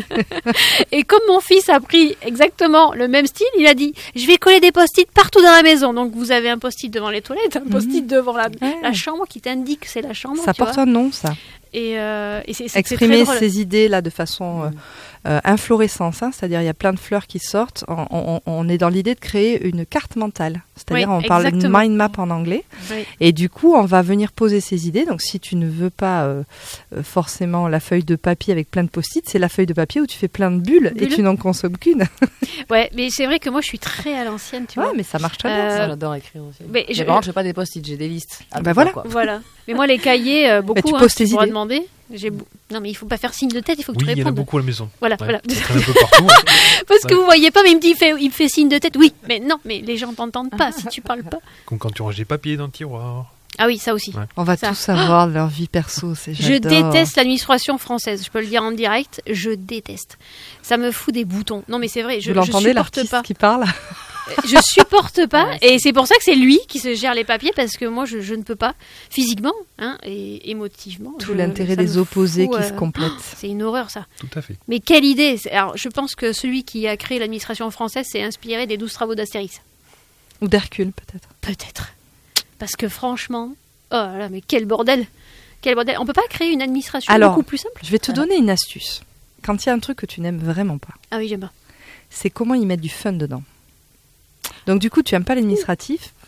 Et comme mon fils a pris exactement le même style, il a dit je vais coller des post-it partout dans la maison. Donc vous avez un post-it devant les toilettes, un post-it devant la, Ouais. la chambre qui t'indique que c'est la chambre. Ça tu porte vois. un nom, ça. Et, euh, et c'est, c'est, Exprimer c'est très drôle. ses idées là de façon euh, euh, inflorescence, hein, c'est-à-dire il y a plein de fleurs qui sortent. On, on- on est dans l'idée de créer une carte mentale, c'est-à-dire Oui, on parle de exactement. mind map en anglais. Oui. Et du coup, on va venir poser ses idées. Donc, si tu ne veux pas euh, euh, forcément la feuille de papier avec plein de post-it, c'est la feuille de papier où tu fais plein de bulles, et Bulles. tu n'en consommes qu'une. Ouais, mais c'est vrai que moi je suis très à l'ancienne, tu Ouais, vois. mais ça marche très Euh, bien. Ça, j'adore écrire aussi. mais Mais je- par contre, j'ai pas des post-it, j'ai des listes. à Bah tout voilà. faire, quoi. Voilà. Mais moi les cahiers, euh, beaucoup, tu hein, poses tes tu pourras idées. demander. J'ai beau- Non mais il faut pas faire signe de tête, il faut que Oui, tu il y en a répondes. beaucoup à la maison. Voilà, Ouais, voilà. ça traîne un peu partout. Parce que Ouais. vous voyez pas, mais il me dit, il fait, il me fait signe de tête. Oui, mais non, mais les gens t'entendent pas si tu parles pas. Comme quand tu ranges des papiers dans le tiroir. Ah oui, ça aussi. Ouais. On va Ça. tout savoir de leur vie perso. C'est Je j'adore. déteste l'administration française. Je peux le dire en direct. Je déteste. Ça me fout des boutons. Non, mais c'est vrai. Je, Vous l'entendez, je supporte l'artiste pas. qui parle? Je supporte pas. Et c'est pour ça que c'est lui qui se gère les papiers parce que moi, je, je ne peux pas physiquement hein, et émotivement. Tout je- l'intérêt ça des me opposés fout, qui euh, se complètent. C'est une horreur, ça. Tout à fait. Mais quelle idée. C'est- Alors, je pense que celui qui a créé l'administration française s'est inspiré des douze travaux d'Astérix. Ou d'Hercule, peut-être. Peut-être. Parce que franchement, oh là là, mais quel bordel. Quel bordel. On peut pas créer une administration Alors, beaucoup plus simple? Je vais te donner une astuce. Quand il y a un truc que tu n'aimes vraiment pas, Ah oui, j'aime pas. c'est comment y mettre du fun dedans. Donc du coup, tu aimes pas l'administratif,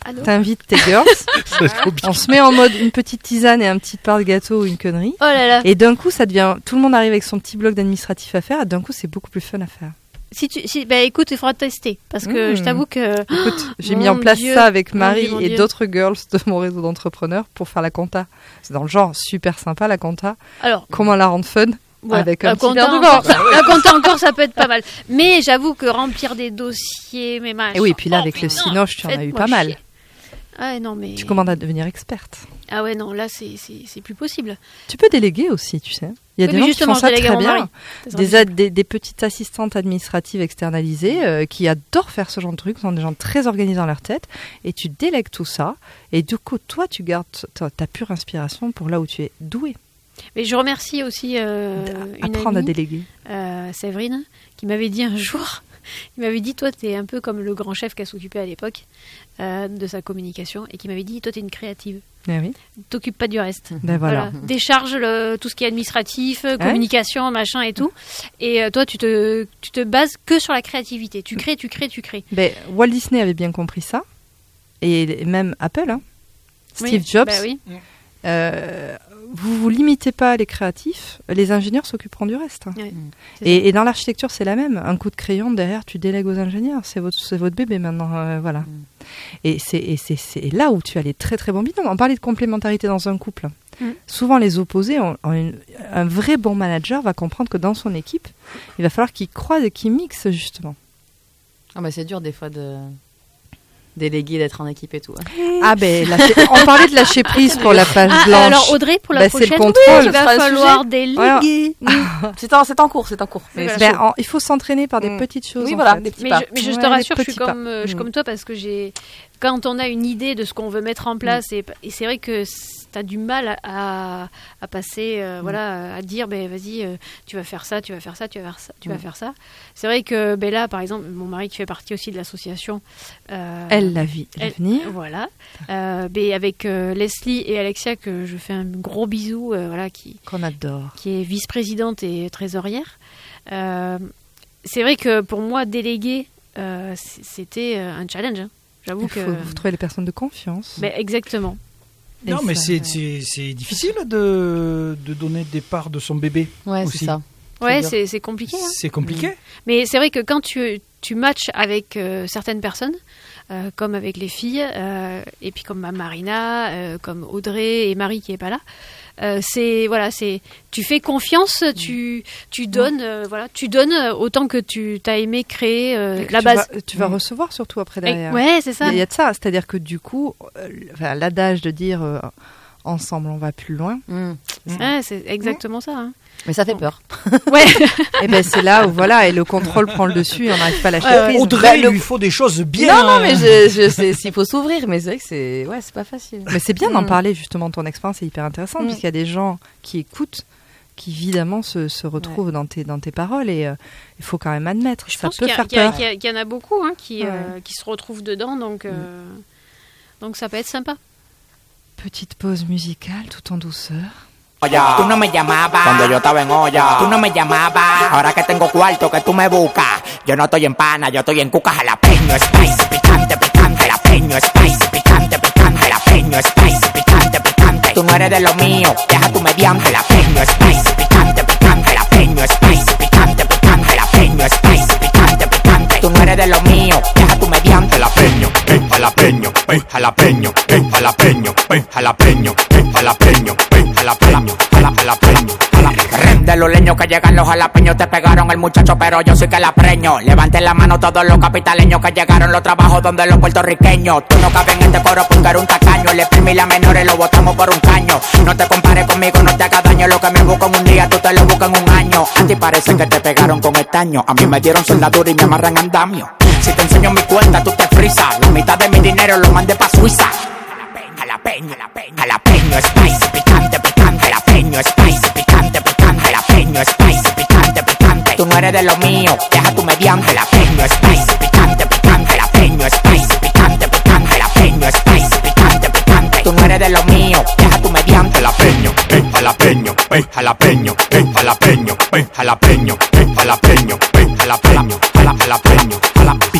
Ah non. T'invites tes girls. On se met en mode une petite tisane et un petit part de gâteau ou une connerie. Oh là là. Et d'un coup, ça devient. Tout le monde arrive avec son petit bloc d'administratif à faire. Et d'un coup, c'est beaucoup plus fun à faire. Si tu, si, bah écoute, il faudra tester parce que Mmh. je t'avoue que. Écoute, j'ai Mon mis en place Dieu. ça avec Mon Marie Dieu, mon et Dieu. d'autres girls de mon réseau d'entrepreneurs pour faire la compta. C'est dans le genre super sympa la compta. Alors. Comment la rendre fun Voilà, avec la un petit compta verre de encore, vin. ça- La compta encore, ça peut être pas mal. Mais j'avoue que remplir des dossiers, mes machins. Et oui, et puis là, oh, avec le putain, Cinoche, tu en as eu faites-moi pas mal. chier. Ah non, mais. Tu commandes à devenir experte. Ah ouais, non, là, c'est, c'est, c'est plus possible. Tu peux déléguer aussi, tu sais. Il y a Oui, des mais gens qui justement, font ça je délègue à très mon bien. mari. Ça sera Des, plus ad- des, des petites assistantes administratives externalisées euh, qui adorent faire ce genre de trucs, sont des gens très organisés dans leur tête, et tu délègues tout ça, et du coup, toi, tu gardes ta, ta pure inspiration pour là où tu es doué. Mais je remercie aussi euh, une Apprendre à amie, déléguer. euh, Séverine, qui m'avait dit un jour, il m'avait dit, toi, t'es un peu comme le grand chef qu'elle s'occupait à l'époque euh, de sa communication, et qui m'avait dit, toi, t'es une créative. Eh oui. T'occupes pas du reste. Ben voilà. Décharge le, tout ce qui est administratif, euh, communication, machin et tout. Et euh, toi, tu te, tu te bases que sur la créativité. Tu crées, tu crées, tu crées. Ben, Walt Disney avait bien compris ça, et même Apple, hein. Steve Oui, Jobs. bah oui. Euh, vous vous limitez pas les créatifs, les ingénieurs s'occuperont du reste. Ouais, c'est et, et dans l'architecture, c'est la même. Un coup de crayon derrière, tu délègues aux ingénieurs. C'est votre, c'est votre bébé maintenant, euh, voilà. Mm. Et c'est, et c'est, c'est là où tu as les très très bons binômes. On parlait de complémentarité dans un couple. Mm. Souvent, les opposés, ont, ont une- un vrai bon manager va comprendre que dans son équipe, il va falloir qu'il croise et qu'il mixe justement. Ah bah c'est dur des fois de déléguer, d'être en équipe et tout. Ah ben, lâcher- on parlait de lâcher prise pour la page Ah, blanche. alors Audrey, pour la Bah, c'est prochaine, le contrôle. oui, il Ce sera va le falloir sujet. déléguer. Voilà. c'est, en, c'est en cours, c'est en cours. Mais C'est voilà. Ben, en- il faut s'entraîner par des Mm. petites choses. Oui, en voilà, fait. des petits Mais pas. je, mais je te Ouais, rassure, des je suis petits pas. comme, euh, je suis Mm. comme toi parce que j'ai, quand on a une idée de ce qu'on veut mettre en place, et, et c'est vrai que tu as du mal à, à passer, euh, voilà, à dire, ben vas-y, euh, tu vas faire ça, tu vas faire ça, tu vas faire ça, tu vas Mm. faire ça. C'est vrai que ben là, par exemple, mon mari qui fait partie aussi de l'association, euh, Elle la vit elle- venir. voilà, euh, ben avec euh, Leslie et Alexia que je fais un gros bisou, euh, voilà, qui Qu'on adore. qui est vice-présidente et trésorière. Euh, c'est vrai que pour moi, déléguer, euh, c- c'était euh, un challenge. hein. J'avoue Il que. faut vous trouver les personnes de confiance. Ben, exactement. Et Non, mais ça, c'est, ouais. c'est, c'est difficile de, de donner des parts de son bébé. Ouais, aussi. c'est ça. Ouais, dur. c'est, c'est compliqué. hein. C'est compliqué. Mais c'est vrai que quand tu, tu matches avec euh, certaines personnes, euh, comme avec les filles, euh, et puis comme ma Marina, euh, comme Audrey et Marie qui est pas là, euh, c'est voilà, c'est tu fais confiance, tu tu donnes, euh, voilà, tu donnes autant que tu t'as aimé créer euh, Et que la tu base. vas- tu vas recevoir surtout après Et- derrière. ouais, c'est ça. Il y a de ça, c'est-à-dire que du coup, euh, enfin, l'adage de dire euh, ensemble on va plus loin, Mm. Ouais, c'est exactement ça. hein. Mais ça fait peur. Ouais. et ben c'est là où voilà et le contrôle prend le dessus et on n'arrive pas à lâcher Ouais, ouais. prise. Audrey, Bah, il le- lui faut des choses bien. Non, non, mais je, je sais s'il faut s'ouvrir, mais c'est vrai que c'est, ouais, c'est pas facile. Mais c'est bien d'en Mm. parler justement de ton expérience, c'est hyper intéressant Mm. puisqu'il y a des gens qui écoutent, qui évidemment se, se retrouvent dans tes dans tes paroles et euh, il faut quand même admettre, Je ça pense peut qu'il y, a- faire qu'il y a- peur. qu'il y a- qu'il y en a beaucoup hein, qui, Ouais. euh, qui se retrouvent dedans, donc, euh, donc ça peut être sympa. Petite pause musicale tout en douceur. Tú no me llamabas cuando yo estaba en olla. Tú no me llamabas ahora que tengo cuarto que tú me buscas. Yo no estoy en pana, yo estoy en cuca jalapeño, spicy, picante, picante, jalapeño, spicy, picante, picante, jalapeño, spicy, picante, picante. Tú no eres de lo mío, deja tu mediante, jalapeño, spicy, picante, picante, jalapeño, spicy, picante, picante, jalapeño, spicy, picante, picante. Tú no eres de lo mío, deja tu mediante, jalapeño, eh, jalapeño, eh, jalapeño, eh, jalapeño, eh, jalapeño, eh, jalapeño, eh, jalapeño, jala, jalapeño, jala. De los leños que llegan los jalapeños te pegaron el muchacho, pero yo sí que la preño. Levanten la mano todos los capitaleños que llegaron los trabajos donde los puertorriqueños. Tú no cabes en este coro porque eres un tacaño. El primo y la menores lo botamos por un caño. No te compares conmigo, no te hagas daño. Lo que me busco en un día, tú te lo buscas en un año. A ti parece que te pegaron con estaño. A mí me dieron soldadura y me amarran andamio. Si te enseño mi cuenta, tú te frisas. La mitad de mi dinero lo mandé pa' Suiza. Jalapeño, jalapeño, jalapeño, spicy, picante, picante, jalapeño, spicy, picante, picante, jalapeño, spicy, picante, picante. Tú no eres de lo mío, deja tu mediante, jalapeño, spicy, picante, picante, jalapeño, spicy, picante, picante, jalapeño, spicy, picante, picante. Tú no eres de lo mío, deja tu mediante, jalapeño, eh, jalapeño, eh, jalapeño, eh, jalapeño, eh, jalapeño, eh, jalapeño, eh, jalapeño, jala, jalapeño, jala. Picante,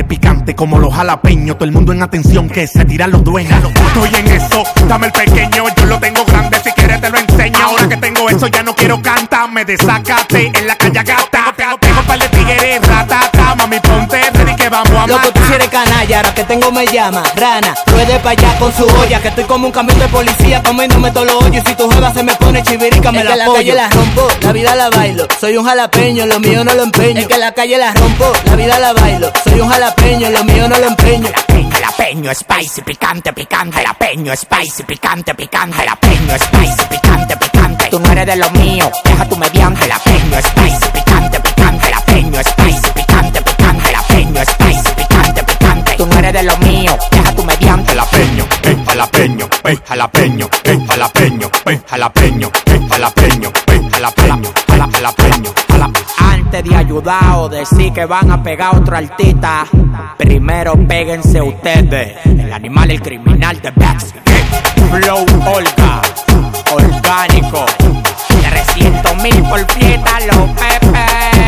picante como los jalapeños. Todo el mundo en atención que se tiran los dueños. Estoy en eso, dame el pequeño, yo lo tengo grande, si quieres te lo enseño. Ahora que tengo eso ya no quiero cantar, me desacate en la calle gata. Tengo, tengo un par de tigres, ratata, mami ponte ready que vamos a Loco, tú si eres canalla, ahora que tengo me llama Rana, ruede pa' allá con su olla, que estoy como un camión de policía comiéndome todos los hoyos. Y si tu jeva se me pone chivirica, me la apoyo. Es que la calle la rompo, la vida la bailo. Soy un jalapeño, lo mío no lo empeño. Es que la calle la rompo, la vida la bailo. Soy un jalapeño, lo mío no lo empeño. Jalapeño, jalapeño, spicy, picante, picante. Jalapeño, spicy, picante, picante. Jalapeño, spicy, picante, picante. Tú no eres de lo mío, deja tu mediante. Jalapeño, spicy, picante, picante. Jalapeño, spicy, picante, picante. Jalapeño, spicy, picante, picante. Tú no eres de lo mío, deja tu mediante. Jalapeño, eh, jalapeño, eh, jalapeño, eh, jalapeño, eh, jalapeño, eh, jalapeño, eh, jalapeño, jala, jalapeño, jala. Antes de ayudar o decir que van a pegar a otro artista, primero péguense ustedes. El animal, el criminal de Bax. Flow Olga, orgánico. trescientos mil por fiesta, los Pepe.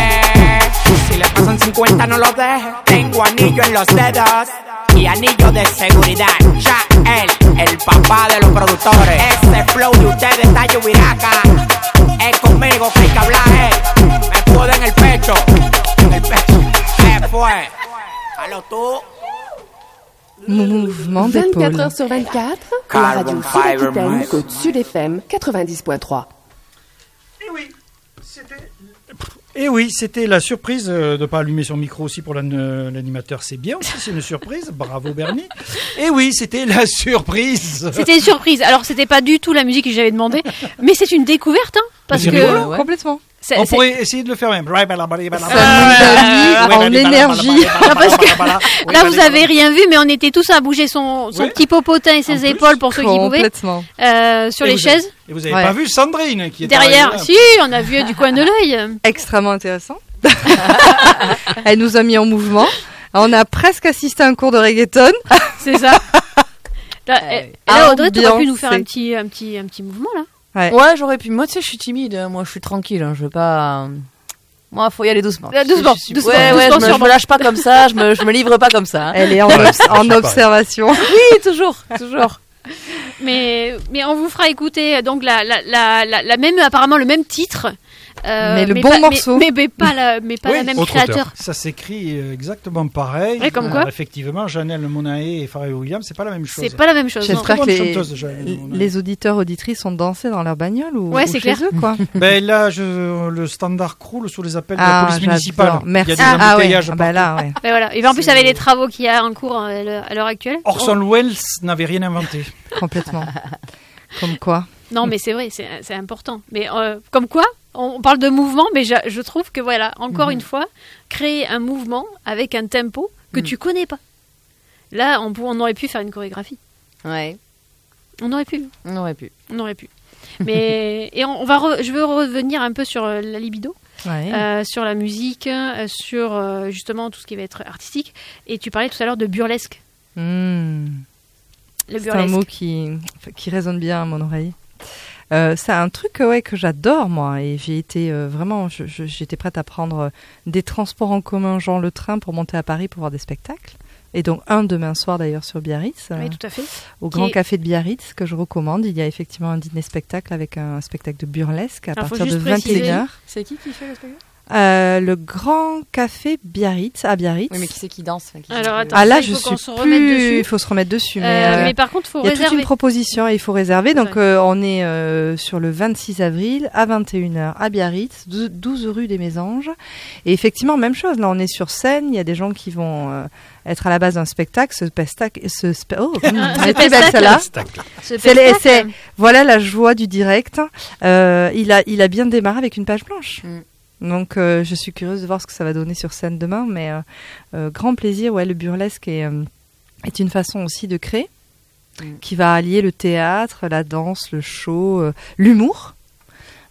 Si le pasan cincuenta no lo deje. Tengo anillo en los dedos y anillo de seguridad. Ya él, el papá de los productores. Ese flow de ustedes está lluviraca. Es conmigo que hay que hablar, eh. Me pude en el pecho. En el pecho. ¿Qué fue? Aló tú. Mouvement vingt-quatre d'épaule. heures sur vingt-quatre, la radio Sud-Aquitaine, Côte Sud F M quatre-vingt-dix point trois. Et oui, c'était... Et oui, c'était la surprise euh, de ne pas allumer son micro aussi pour l'an- l'animateur, c'est bien aussi, c'est une surprise, bravo Bernie. Et oui, c'était la surprise. C'était une surprise. Alors, c'était pas du tout la musique que j'avais demandé, mais c'est une découverte, hein, parce C'est que rigolo, ouais. Complètement. c'est- On c'est- pourrait essayer de le faire même. Ça nous a mis en énergie. Non, parce que là, vous avez rien vu, mais on était tous à bouger son, son Ouais. petit popotin et ses En plus, épaules pour ceux qui pouvaient, Complètement. euh, sur Et les vous avez- chaises. Et vous n'avez Ouais. pas vu Sandrine qui est Derrière, arrivée là. si, on a vu du coin de l'œil. Extrêmement intéressant. Elle nous a mis en mouvement. On a presque assisté à un cours de reggaeton. C'est ça. Là, et- et là, Audrey, t'aurais pu nous faire un Ambiancé. petit, un petit, un petit mouvement, là. Ouais. Ouais, j'aurais pu. Moi, tu sais, je suis timide. hein. Moi, je suis tranquille. hein. Je veux pas. Moi, faut y aller doucement. Euh, doucement, Je suis- doucement, Ouais, ouais, doucement, je, me, je sûrement. me lâche pas comme ça. Je me, je me livre pas comme ça. hein. Elle est en, Ouais, obs- je en sais pas. observation. Oui, toujours, toujours. Mais, mais on vous fera écouter euh, donc la, la, la, la, la même, apparemment le même titre. euh, Mais le bon pas, morceau. Mais, mais, mais pas la, mais pas Oui, la même autre créateur. Ça s'écrit euh, exactement pareil. Ouais, comme quoi Alors, effectivement, Janelle Monáe et Pharrell Williams, c'est pas la même chose. C'est pas la même chose. non. J'espère que Très bonne les, chanteuse, Janelle Monáe. les auditeurs auditrices ont dansé dans leur bagnole ou, Ouais, ou c'est chez clair. eux, quoi. Ben là, je, le standard croule sous les appels de Ah, la police j'adore. municipale. Merci. Il y a des Ah, ah ouais. embouteillages Ah, bah là, ouais. Ben voilà. Et ben, en plus, C'est- avec les travaux qu'il y a en cours à l'heure à l'heure actuelle. Orson Welles n'avait rien inventé. Complètement. Comme quoi. Non, mais c'est vrai, c'est c'est important. Mais euh, comme quoi, on, on parle de mouvement, mais je, je trouve que voilà, encore Mhm. une fois, créer un mouvement avec un tempo que Mhm. tu connais pas. Là, on, pour- on aurait pu faire une chorégraphie. Ouais, On aurait pu. on aurait pu. On aurait pu. Mais et on, on va, re- je veux revenir un peu sur euh, la libido, Ouais. euh, sur la musique, euh, sur euh, justement tout ce qui va être artistique. Et tu parlais tout à l'heure de burlesque. Hmm. Le C'est un burlesque. mot qui, qui résonne bien à mon oreille. Euh, c'est un truc euh, ouais, que j'adore, moi. Et j'ai été euh, vraiment, je- je- j'étais prête à prendre euh, des transports en commun, genre le train, pour monter à Paris pour voir des spectacles. Et donc, un demain soir d'ailleurs sur Biarritz, euh, Oui, tout à fait. au Qui Grand est- Café de Biarritz, que je recommande. Il y a effectivement un dîner-spectacle avec un spectacle de burlesque à Alors, faut partir de juste préciser- vingt et une heures. C'est qui qui fait le spectacle Euh, le Grand Café Biarritz, à Biarritz. Oui, mais qui c'est qui danse enfin, qui Alors, c'est attends, Ah là, ça, il je faut qu'on suis se remette plus. dessus. Il faut se remettre dessus. Mais, Euh, euh, mais par contre, il faut il y a toute réserver. une proposition et il faut réserver. Donc, Ouais. euh, on est euh, sur le vingt-six avril à vingt et une heures à Biarritz, dou- douze rue des Mésanges. Et effectivement, même chose. Là, on est sur scène. Il y a des gens qui vont euh, être à la base d'un spectacle. Ce spectacle. Ce spe- oh, hum, elle était belle, celle-là. Ce C'est les- spectacle. c'est- voilà la joie du direct. Euh, il, a, il a bien démarré avec une page blanche. Mm. Donc euh, je suis curieuse de voir ce que ça va donner sur scène demain. Mais euh, euh, grand plaisir, ouais, le burlesque est, euh, est une façon aussi de créer Mm. qui va allier le théâtre, la danse, le show, euh, l'humour.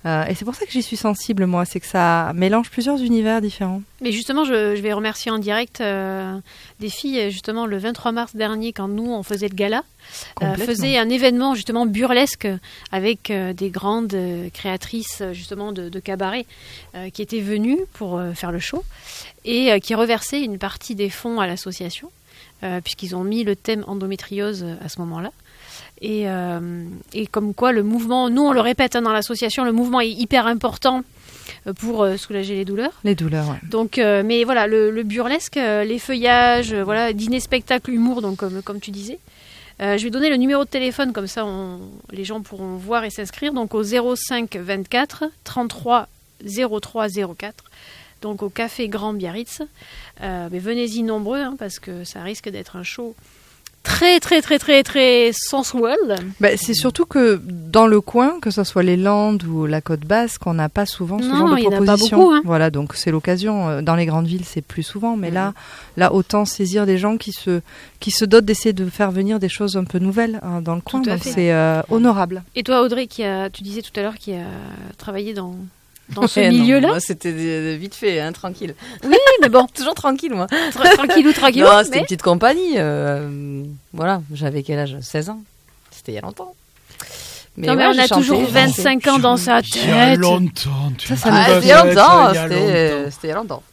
Euh, et c'est pour ça que j'y suis sensible, moi. C'est que ça mélange plusieurs univers différents. Mais justement, je, je vais remercier en direct euh, des filles, justement, le vingt-trois mars dernier, quand nous, on faisait le gala, euh, faisait un événement, justement, burlesque, avec euh, des grandes euh, créatrices, justement, de, de cabaret, euh, qui étaient venues pour euh, faire le show, et euh, qui reversaient une partie des fonds à l'association, euh, puisqu'ils ont mis le thème endométriose à ce moment-là. Et, euh, et comme quoi le mouvement, nous on le répète hein, dans l'association, le mouvement est hyper important pour euh, soulager les douleurs. Les douleurs, ouais. Donc, euh, mais voilà, le, le burlesque, euh, les feuillages, euh, voilà, dîner, spectacle, humour, donc comme, comme tu disais. Euh, je vais donner le numéro de téléphone, comme ça on, les gens pourront voir et s'inscrire. Donc au zéro cinq vingt-quatre trente-trois zéro trois zéro quatre. Donc au Café Grand Biarritz. Euh, mais venez-y nombreux, hein, parce que ça risque d'être un show très très très très très sensuel. Bah, c'est surtout que dans le coin, que ce soit les Landes ou la Côte Basque, on n'a pas souvent ce non, genre de il y en a pas propositions. beaucoup, hein. Voilà, donc c'est l'occasion. Dans les grandes villes, c'est plus souvent, mais mmh. là, là, autant saisir des gens qui se qui se dotent d'essayer de faire venir des choses un peu nouvelles hein, dans le coin. Donc fait. c'est euh, honorable. Et toi, Audrey, qui a, tu disais tout à l'heure, qui a travaillé dans dans ce ouais, milieu-là. Non, moi, c'était de, de vite fait, hein, tranquille. Oui, mais bon. Toujours tranquille, moi. Tra- tranquille ou tranquille. Non, c'était mais... une petite compagnie. Euh, voilà, j'avais quel âge ? seize ans. C'était il y a longtemps. Mais, non, ouais, mais on a chanté, toujours vingt-cinq ans dans sa tête. Il y a longtemps. Tu ça, ça ah, il y a longtemps. C'était, c'était il y a longtemps.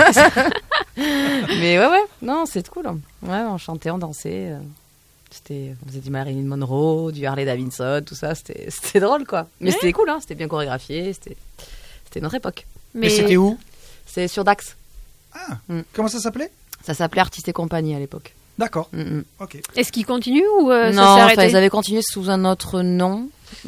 Mais ouais, ouais. Non, c'est cool. Hein. Ouais, on chantait, on dansait. C'était, on faisait du Marilyn Monroe, du Harley Davidson, tout ça. C'était, c'était drôle, quoi. Mais ouais. C'était cool, hein. C'était bien chorégraphié. C'était... C'était notre époque. Mais... Et c'était où ? C'est sur Dax. Ah, mm. Comment ça s'appelait ? Ça s'appelait Artistes et Compagnie à l'époque. D'accord. Mm-hmm. Ok. Est-ce qu'ils continuent ou euh, non, ça s'est arrêté ? Enfin, ils avaient continué sous un autre nom,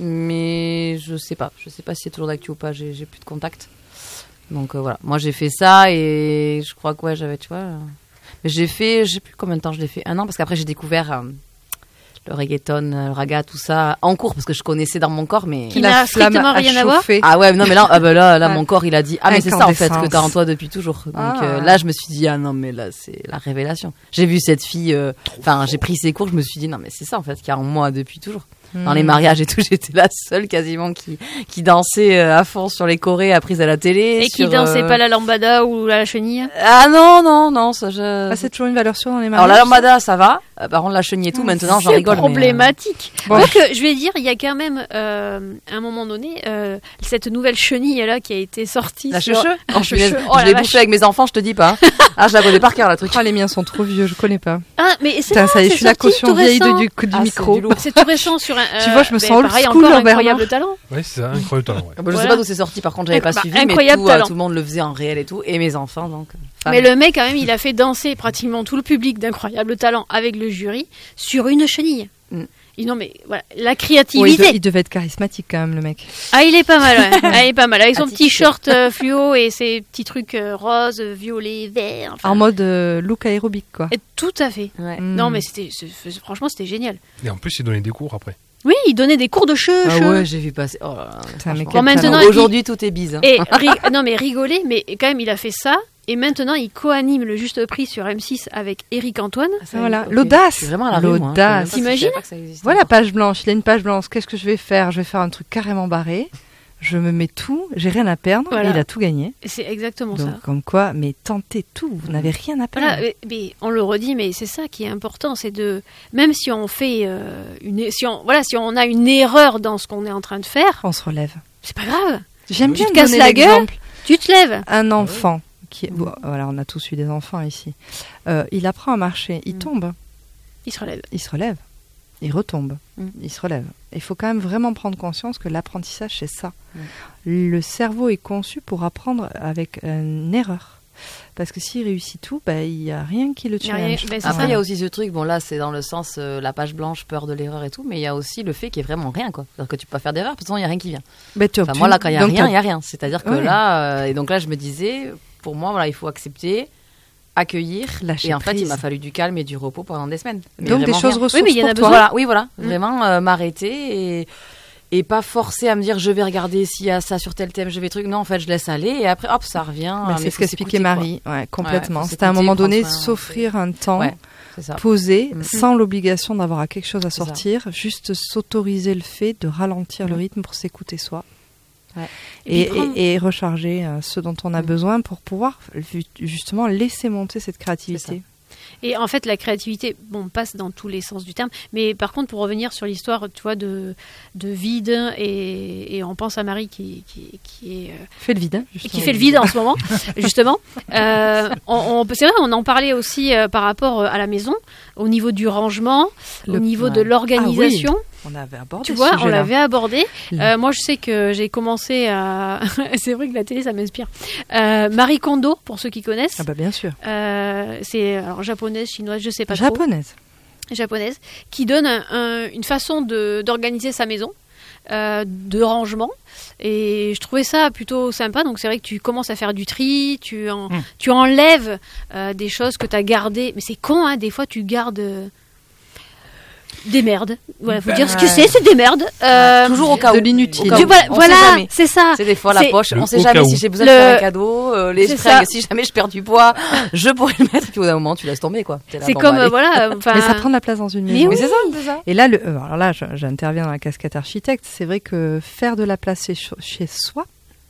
mais je sais pas. Je sais pas si c'est toujours d'actu ou pas. J'ai, j'ai plus de contact. Donc euh, voilà. Moi, j'ai fait ça et je crois que ouais, j'avais, tu vois. Euh... Mais j'ai fait, je sais plus combien de temps je l'ai fait. Un an parce qu'après j'ai découvert. Euh... le reggaeton, le raga, tout ça en cours parce que je connaissais dans mon corps, mais qui n'a strictement rien à voir. Ah ouais, non mais là, ah bah là, là, mon corps il a dit ah mais c'est ça en fait que t'as en toi depuis toujours. Donc ah. euh, là, je me suis dit ah non mais là c'est la révélation. J'ai vu cette fille, enfin euh, j'ai pris ses cours, je me suis dit non mais c'est ça en fait qui a en moi depuis toujours. Dans les mariages et tout, j'étais la seule quasiment qui, qui dansait à fond sur les chorés apprises à la télé. Et sur, qui dansait euh... pas la lambada ou la chenille. Ah non, non, non. Ça, je... ah, c'est toujours une valeur sûre dans les mariages. Alors la lambada, ça va. Euh, par contre, la chenille et tout, maintenant, j'en rigole. C'est problématique. Mais, euh... bon. Donc, je vais dire, il y a quand même, euh, à un moment donné, euh, cette nouvelle chenille-là qui a été sortie. La sur... cheveux oh, Je, je, oh, je l'ai bouffée avec mes enfants, je te dis pas. Ah, je la connais par cœur, la truc. Ah, les miens sont trop vieux, je connais pas. Ah, mais c'est Putain, ça y est, je suis la caution vieille du, du, du ah, micro. C'est tout récent sur un. Tu vois, je me sens pareil, school, encore Bernard. Incroyable talent. Oui, c'est ça, incroyable talent. Ouais. Ah bah, je voilà. sais pas d'où c'est sorti, par contre, j'avais pas bah, suivi, mais tout, euh, tout le monde le faisait en réel et tout, et mes enfants, donc. Femme. Mais le mec, quand même, il a fait danser pratiquement tout le public d'Incroyable Talent avec le jury sur une chenille. Mm. Et non, mais voilà, la créativité. Oui, il, de, il devait être charismatique quand même, le mec. Ah, il est pas mal, ouais. ah, il est pas mal. Avec son petit short euh, fluo et ses petits trucs euh, roses, violets, verts. Enfin. En mode euh, look aérobique, quoi. Et tout à fait. Ouais. Mm. Non, mais c'était, franchement, c'était génial. Et en plus, il donnait des cours après. Oui, il donnait des cours de cheveux. Ah ouais, j'ai vu passer. Oh là là, bon, maintenant, aujourd'hui, il... tout est bise. Hein. Et ri- non, mais rigoler, mais quand même, il a fait ça. Et maintenant, il co-anime le Juste Prix sur M six avec Éric Antoine. Ah, voilà, okay. L'audace. Vraiment à la L'audace. T'imagines ? Voilà, page blanche. Il a une page blanche. Qu'est-ce que je vais faire ? Je vais faire un truc carrément barré. Je me mets tout. J'ai rien à perdre. Voilà. Et il a tout gagné. Et c'est exactement Donc, ça. Comme quoi, mais tentez tout. Vous n'avez rien à perdre. Voilà, mais, mais on le redit, mais c'est ça qui est important, c'est de même si on fait euh, une, si on voilà, si on a une erreur dans ce qu'on est en train de faire, on se relève. C'est pas grave. J'aime tu bien te casses la gueule, tu te lèves. Un enfant. Qui est, bon, voilà, on a tous eu des enfants ici. Euh, il apprend à marcher, il mmh. tombe. Il se relève. Il se relève. Il retombe. Mmh. Il se relève. Il faut quand même vraiment prendre conscience que l'apprentissage, c'est ça. Mmh. Le cerveau est conçu pour apprendre avec une erreur. Parce que s'il réussit tout, bah, il n'y a rien qui le challenge. Ben, Après, il y a aussi ce truc, bon là, c'est dans le sens euh, la page blanche, peur de l'erreur et tout, mais il y a aussi le fait qu'il n'y ait vraiment rien, quoi. C'est-à-dire que tu peux pas faire d'erreur, parce qu'il n'y a rien qui vient. Ben, enfin, moi, là, quand il n'y a rien, il n'y a rien. C'est-à-dire que ouais. là, euh, et donc là, je me disais, pour moi, voilà, il faut accepter, accueillir. Lâcher et en prise. fait, il m'a fallu du calme et du repos pendant des semaines. Mais donc des choses rien. ressources oui, mais il y en a pour toi. Voilà, oui, voilà. Mmh. Vraiment euh, m'arrêter et... Et pas forcer à me dire je vais regarder s'il y a ça sur tel thème, je vais truc. Non, en fait, je laisse aller et après, hop, ça revient. Mais c'est ce qu'expliquait Marie, ouais, complètement. Ouais, C'était à un moment donné s'offrir un temps ouais, posé, mm-hmm. sans l'obligation d'avoir quelque chose à sortir, juste s'autoriser le fait de ralentir mm-hmm. le rythme pour s'écouter soi. Ouais. Et, Et, prendre... et, et recharger euh, ce dont on a mmh. besoin pour pouvoir justement laisser monter cette créativité. Et en fait, la créativité, bon, passe dans tous les sens du terme. Mais par contre, pour revenir sur l'histoire, tu vois, de, de vide, et, et on pense à Marie qui, qui, qui est... Euh, fait le vide. Qui fait le vide en ce moment, justement. Euh, on, on, c'est vrai, on en parlait aussi euh, par rapport à la maison, au niveau du rangement, le, au niveau ouais. de l'organisation. Ah, oui. On avait abordé tu vois, ce on l'avait abordé. Mmh. Euh, moi, je sais que j'ai commencé à... c'est vrai que la télé, ça m'inspire. Euh, Marie Kondo, pour ceux qui connaissent. Ah bah bien sûr. Euh, c'est alors, japonaise, chinoise, je sais pas japonaise. trop. Japonaise. Japonaise. Qui donne un, un, une façon de, d'organiser sa maison, euh, de rangement. Et je trouvais ça plutôt sympa. Donc c'est vrai que tu commences à faire du tri, tu, en, mmh. tu enlèves euh, des choses que tu as gardées. Mais c'est con, hein, des fois tu gardes... Euh, des merdes. Voilà, faut ben dire ce que c'est, c'est des merdes. Euh, toujours au cas de où. l'inutile. Du, voilà, voilà c'est ça. C'est des fois la c'est... poche. Le on sait jamais si j'ai besoin le... de faire un cadeau. Euh, les fringues, si jamais je perds du poids, je pourrais le mettre. Puis au bout d'un moment, tu laisses tomber, quoi. Là, c'est bon, comme, bah, voilà. Mais ça prend de la place dans une maison. Mais, oui. Mais c'est ça, c'est ça. Et là, le, alors là, j'interviens dans la casquette architecte. C'est vrai que faire de la place chez, chez soi,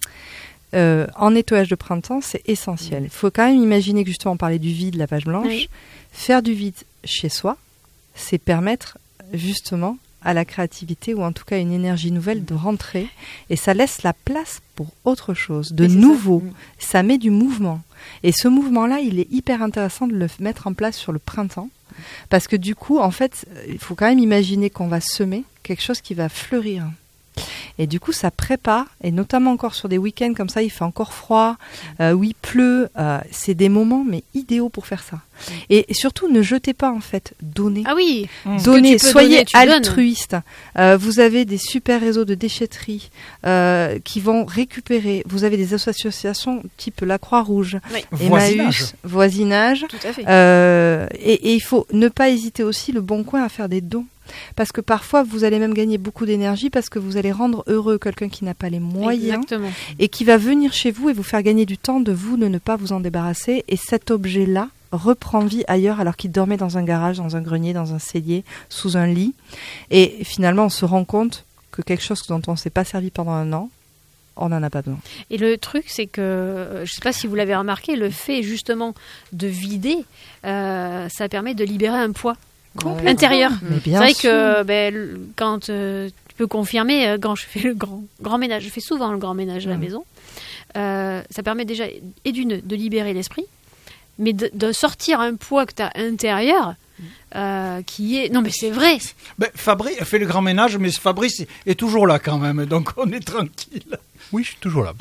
euh, en nettoyage de printemps, c'est essentiel. Il faut quand même imaginer que justement, on parlait du vide, la page blanche. Oui. Faire du vide chez soi, c'est permettre justement à la créativité ou en tout cas une énergie nouvelle de rentrer et ça laisse la place pour autre chose, de nouveau. Ça. ça met du mouvement et ce mouvement-là, il est hyper intéressant de le mettre en place sur le printemps parce que du coup, en fait, il faut quand même imaginer qu'on va semer quelque chose qui va fleurir. Et du coup, ça prépare, et notamment encore sur des week-ends comme ça, il fait encore froid, euh, où il pleut, euh, c'est des moments mais idéaux pour faire ça. Et, et surtout, ne jetez pas en fait, donnez. Ah oui, donnez, soyez altruiste. Euh, vous avez des super réseaux de déchetterie euh, qui vont récupérer. Vous avez des associations type la Croix-Rouge, oui. Emmaüs, voisinage. voisinage. Tout à fait. Euh, et, et il faut ne pas hésiter aussi le Bon Coin à faire des dons. Parce que parfois, vous allez même gagner beaucoup d'énergie parce que vous allez rendre heureux quelqu'un qui n'a pas les moyens Exactement. Et qui va venir chez vous et vous faire gagner du temps de vous, de ne pas vous en débarrasser. Et cet objet-là reprend vie ailleurs alors qu'il dormait dans un garage, dans un grenier, dans un cellier, sous un lit. Et finalement, on se rend compte que quelque chose dont on ne s'est pas servi pendant un an, on n'en a pas besoin. Et le truc, c'est que, je ne sais pas si vous l'avez remarqué, le fait justement de vider, euh, ça permet de libérer un poids. Complètement. Intérieur. Mais bien c'est vrai sûr. que ben, quand euh, tu peux confirmer, euh, quand je fais le grand, grand ménage, je fais souvent le grand ménage à la mmh. maison, euh, ça permet déjà, et d'une, de libérer l'esprit, mais de, de sortir un poids que tu as intérieur, euh, qui est... Non mais c'est vrai. Ben, Fabrice fait le grand ménage, mais Fabrice est toujours là quand même, donc on est tranquille. Oui, je suis toujours là.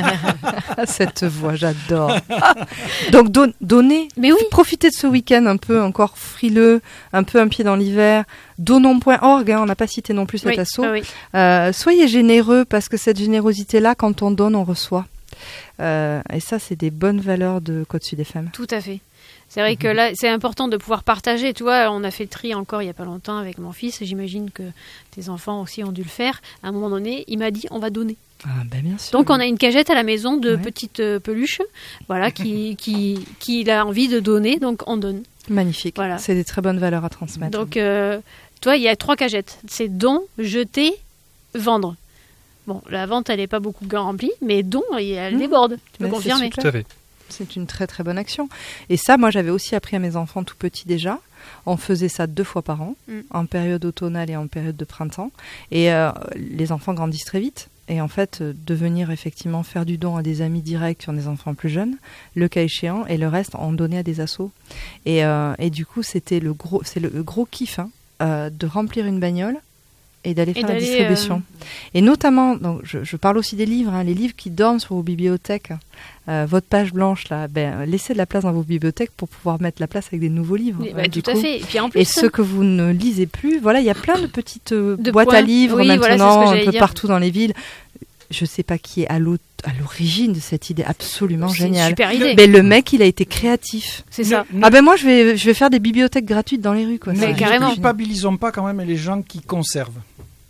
Cette voix, j'adore. Donc, don- donnez, mais oui. profitez de ce week-end un peu encore frileux, un peu un pied dans l'hiver. Donnons point org, hein, on n'a pas cité non plus cet oui. assaut. Ah oui. euh, soyez généreux parce que cette générosité-là, quand on donne, on reçoit. Euh, et ça, c'est des bonnes valeurs de Côte Sud F M. Tout à fait. C'est vrai que là, c'est important de pouvoir partager. Tu vois, on a fait le tri encore il n'y a pas longtemps avec mon fils. J'imagine que tes enfants aussi ont dû le faire. À un moment donné, il m'a dit, on va donner. Ah, ben bien sûr. Donc on a une cagette à la maison de ouais. petites euh, peluches, voilà, qui, qui, qui il a envie de donner, donc on donne. Magnifique. Voilà. C'est des très bonnes valeurs à transmettre. Donc, euh, toi, il y a trois cagettes. C'est don, jeter, vendre. Bon, la vente, elle n'est pas beaucoup remplie, mais don, elle mmh. déborde. Tu peux mais confirmer. Tout à fait. C'est une très très bonne action. Et ça, moi, j'avais aussi appris à mes enfants tout petits déjà. On faisait ça deux fois par an, mmh. en période automnale et en période de printemps. Et euh, les enfants grandissent très vite. Et en fait, euh, de venir effectivement faire du don à des amis directs qui ont des enfants plus jeunes, le cas échéant, et le reste, on donnait à des assos. Et, euh, et du coup, c'était le gros, c'est le gros kiff hein, euh, de remplir une bagnole et d'aller faire et d'aller, la distribution. Euh... Et notamment, donc, je, je parle aussi des livres, hein, les livres qui dorment sur vos bibliothèques. Euh, votre page blanche, là, ben, laissez de la place dans vos bibliothèques pour pouvoir mettre la place avec des nouveaux livres. Oui, bah, du tout coup. à fait. Et, puis en plus, et ceux que vous ne lisez plus, voilà, il y a plein de petites euh, de boîtes points. à livres oui, maintenant, voilà, un peu dire. partout dans les villes. Je ne sais pas qui est à, à l'origine de cette idée absolument c'est géniale. Une super idée. Mais le mec, il a été créatif. C'est ça. Ne, ah ben moi, je vais, je vais faire des bibliothèques gratuites dans les rues. Quoi. Mais ne carrément. Ne culpabilisons pas quand même les gens qui conservent.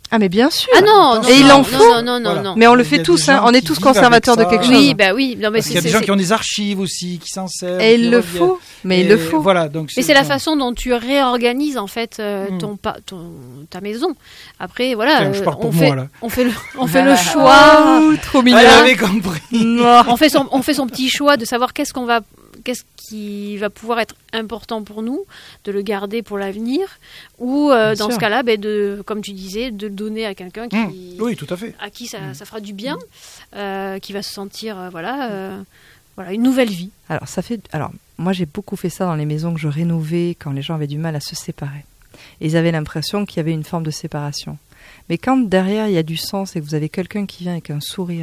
Ah mais bien sûr. Ah non, non et non, il en non, faut. Non, non, non, Voilà. non. Mais on le fait tous, hein. On est tous conservateurs de quelque chose. Oui, bah oui. Non, mais Parce qu'il y a c'est- des gens c'est- qui ont des archives aussi, qui s'en servent. Et qui il le reviennent. faut. Mais Et il le faut. Voilà, donc Mais c'est la façon dont tu réorganises en fait euh, ton, pa- ton ta maison. Après voilà, Tiens, je euh, parle pour on moi, fait là. on fait le on fait le Ah, choix. trop mignon. Elle avait compris. on fait son on fait son petit choix de savoir qu'est-ce qu'on va qu'est-ce qui va pouvoir être important pour nous, de le garder pour l'avenir, ou euh, Bien dans sûr. ce cas-là, ben de, comme tu disais, de le donner à quelqu'un qui, Mmh. Oui, tout à fait. à qui ça, ça fera du bien, euh, qui va se sentir, euh, voilà, euh, voilà, une nouvelle vie. Alors, ça fait. Alors, moi, j'ai beaucoup fait ça dans les maisons que je rénovais quand les gens avaient du mal à se séparer. Et ils avaient l'impression qu'il y avait une forme de séparation. Mais quand derrière il y a du sens et que vous avez quelqu'un qui vient avec un sourire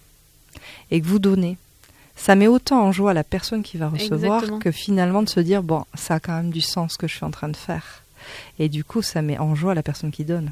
et que vous donnez, ça met autant en joie la personne qui va recevoir Exactement. que finalement de se dire bon, ça a quand même du sens ce que je suis en train de faire. Et du coup, ça met en joie la personne qui donne.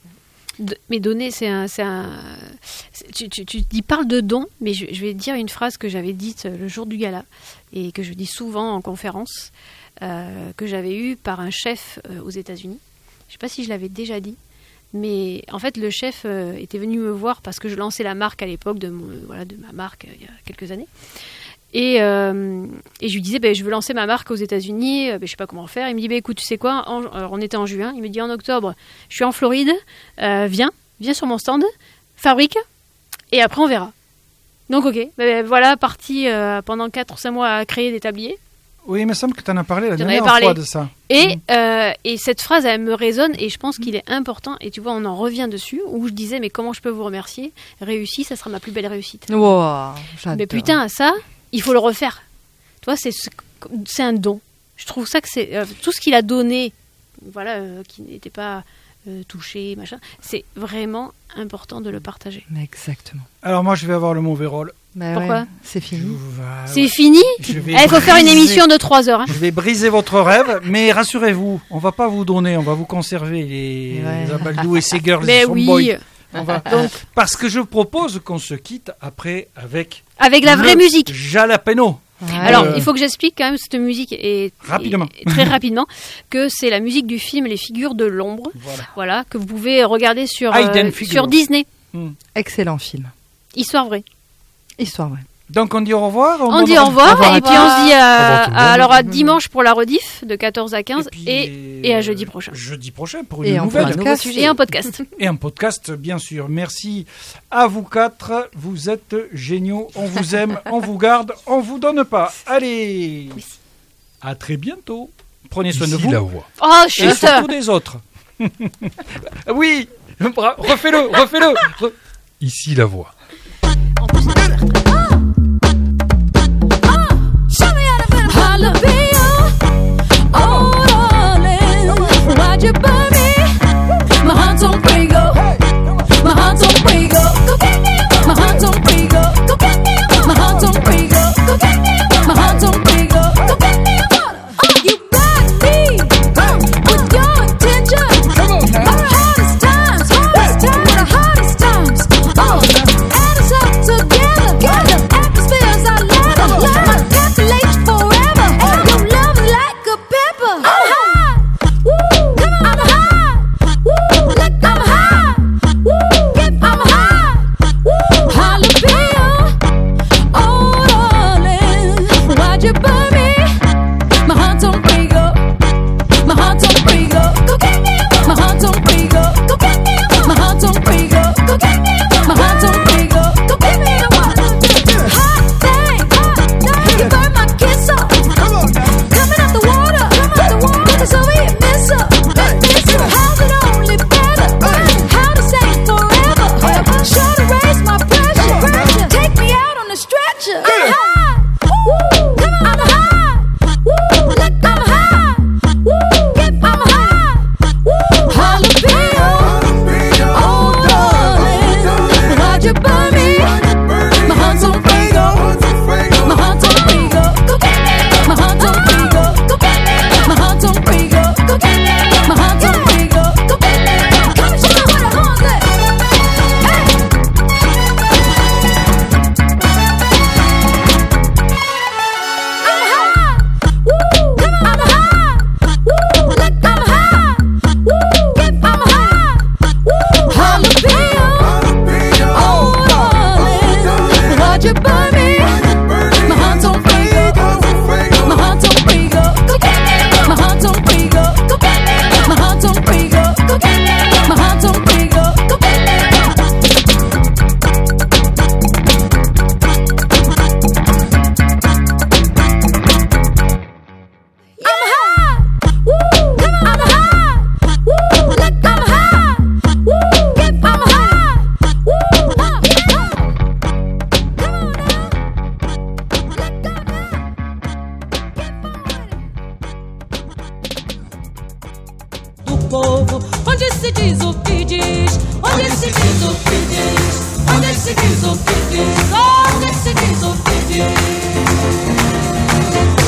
De- mais donner, c'est un, c'est un c'est- tu, tu, tu dis parle de don, mais je, je vais dire une phrase que j'avais dite le jour du gala et que je dis souvent en conférence, euh, que j'avais eue par un chef euh, aux États-Unis. Je sais pas si je l'avais déjà dit, mais en fait le chef euh, était venu me voir parce que je lançais la marque à l'époque de mon, voilà, de ma marque euh, il y a quelques années. Et, euh, et je lui disais, ben, je veux lancer ma marque aux États-Unis, euh, ben, je sais pas comment faire. Il me dit, ben, écoute, tu sais quoi, en- alors, on était en juin, il me dit en octobre, je suis en Floride, euh, viens, viens sur mon stand, fabrique, et après on verra. Donc ok, ben, ben, voilà, parti euh, pendant quatre ou cinq mois à créer des tabliers. Oui, il me semble que tu en as parlé la J'en avais dernière parlé. fois de ça. Et, euh, et cette phrase, elle me résonne et je pense qu'il est important. Et tu vois, on en revient dessus, où je disais, mais comment je peux vous remercier? Réussi, ça sera ma plus belle réussite. Wow, Mais putain, ça, il faut le refaire. Tu vois, c'est, c'est un don. Je trouve ça que c'est... euh, tout ce qu'il a donné, voilà, euh, qui n'était pas euh, touché, machin, c'est vraiment important de le partager. Exactement. Alors moi, je vais avoir le mauvais rôle. Bah Pourquoi ouais, c'est fini. C'est fini. Je vais Il faut faire une briser- émission de trois heures. Hein. Je vais briser votre rêve, mais rassurez-vous, on va pas vous donner, on va vous conserver les, Ouais. les Abaldou et ses girls, Mais et son oui. boy. On va... Donc- Parce que je propose qu'on se quitte après avec Avec la vraie le musique. Jalapeno. Alors, Euh, il faut que j'explique quand même cette musique et Rapidement. et- très rapidement que c'est la musique du film Les Figures de l'ombre. Voilà. Voilà, que vous pouvez regarder sur Hidden euh, Figure. sur Disney. Hmm. Excellent film. Histoire vraie. Histoire vraie. Donc on dit au revoir. On dit au revoir, revoir à et puis tous. on se dit à, Au revoir tout le à- monde. alors à dimanche pour la rediff de quatorze à quinze puis, et, et à jeudi prochain. Jeudi prochain pour une Et en nouvelle. podcast. Et un podcast. Et un podcast, bien sûr. Merci à vous quatre. Vous êtes géniaux. On vous aime, on vous garde, on vous donne pas. Allez. À très bientôt. Prenez soin de Ici vous. la voix. Oh, Et chut. surtout des autres. Oui. Bra- Refais-le, refais-le. Re- Ici la voix. Oh, darling, why'd you buy me? My heart's on prego. My heart's on prego. Go get me a My heart's on prego. Go get me a My heart's on prego. Go get me a My heart's on prego. Go get me a Oh, you got me with your attention. The hardest times, hardest times, the hardest times. Oh, povo. Onde se diz o que diz, onde se diz o que diz, onde se diz o que diz, onde se diz o que diz.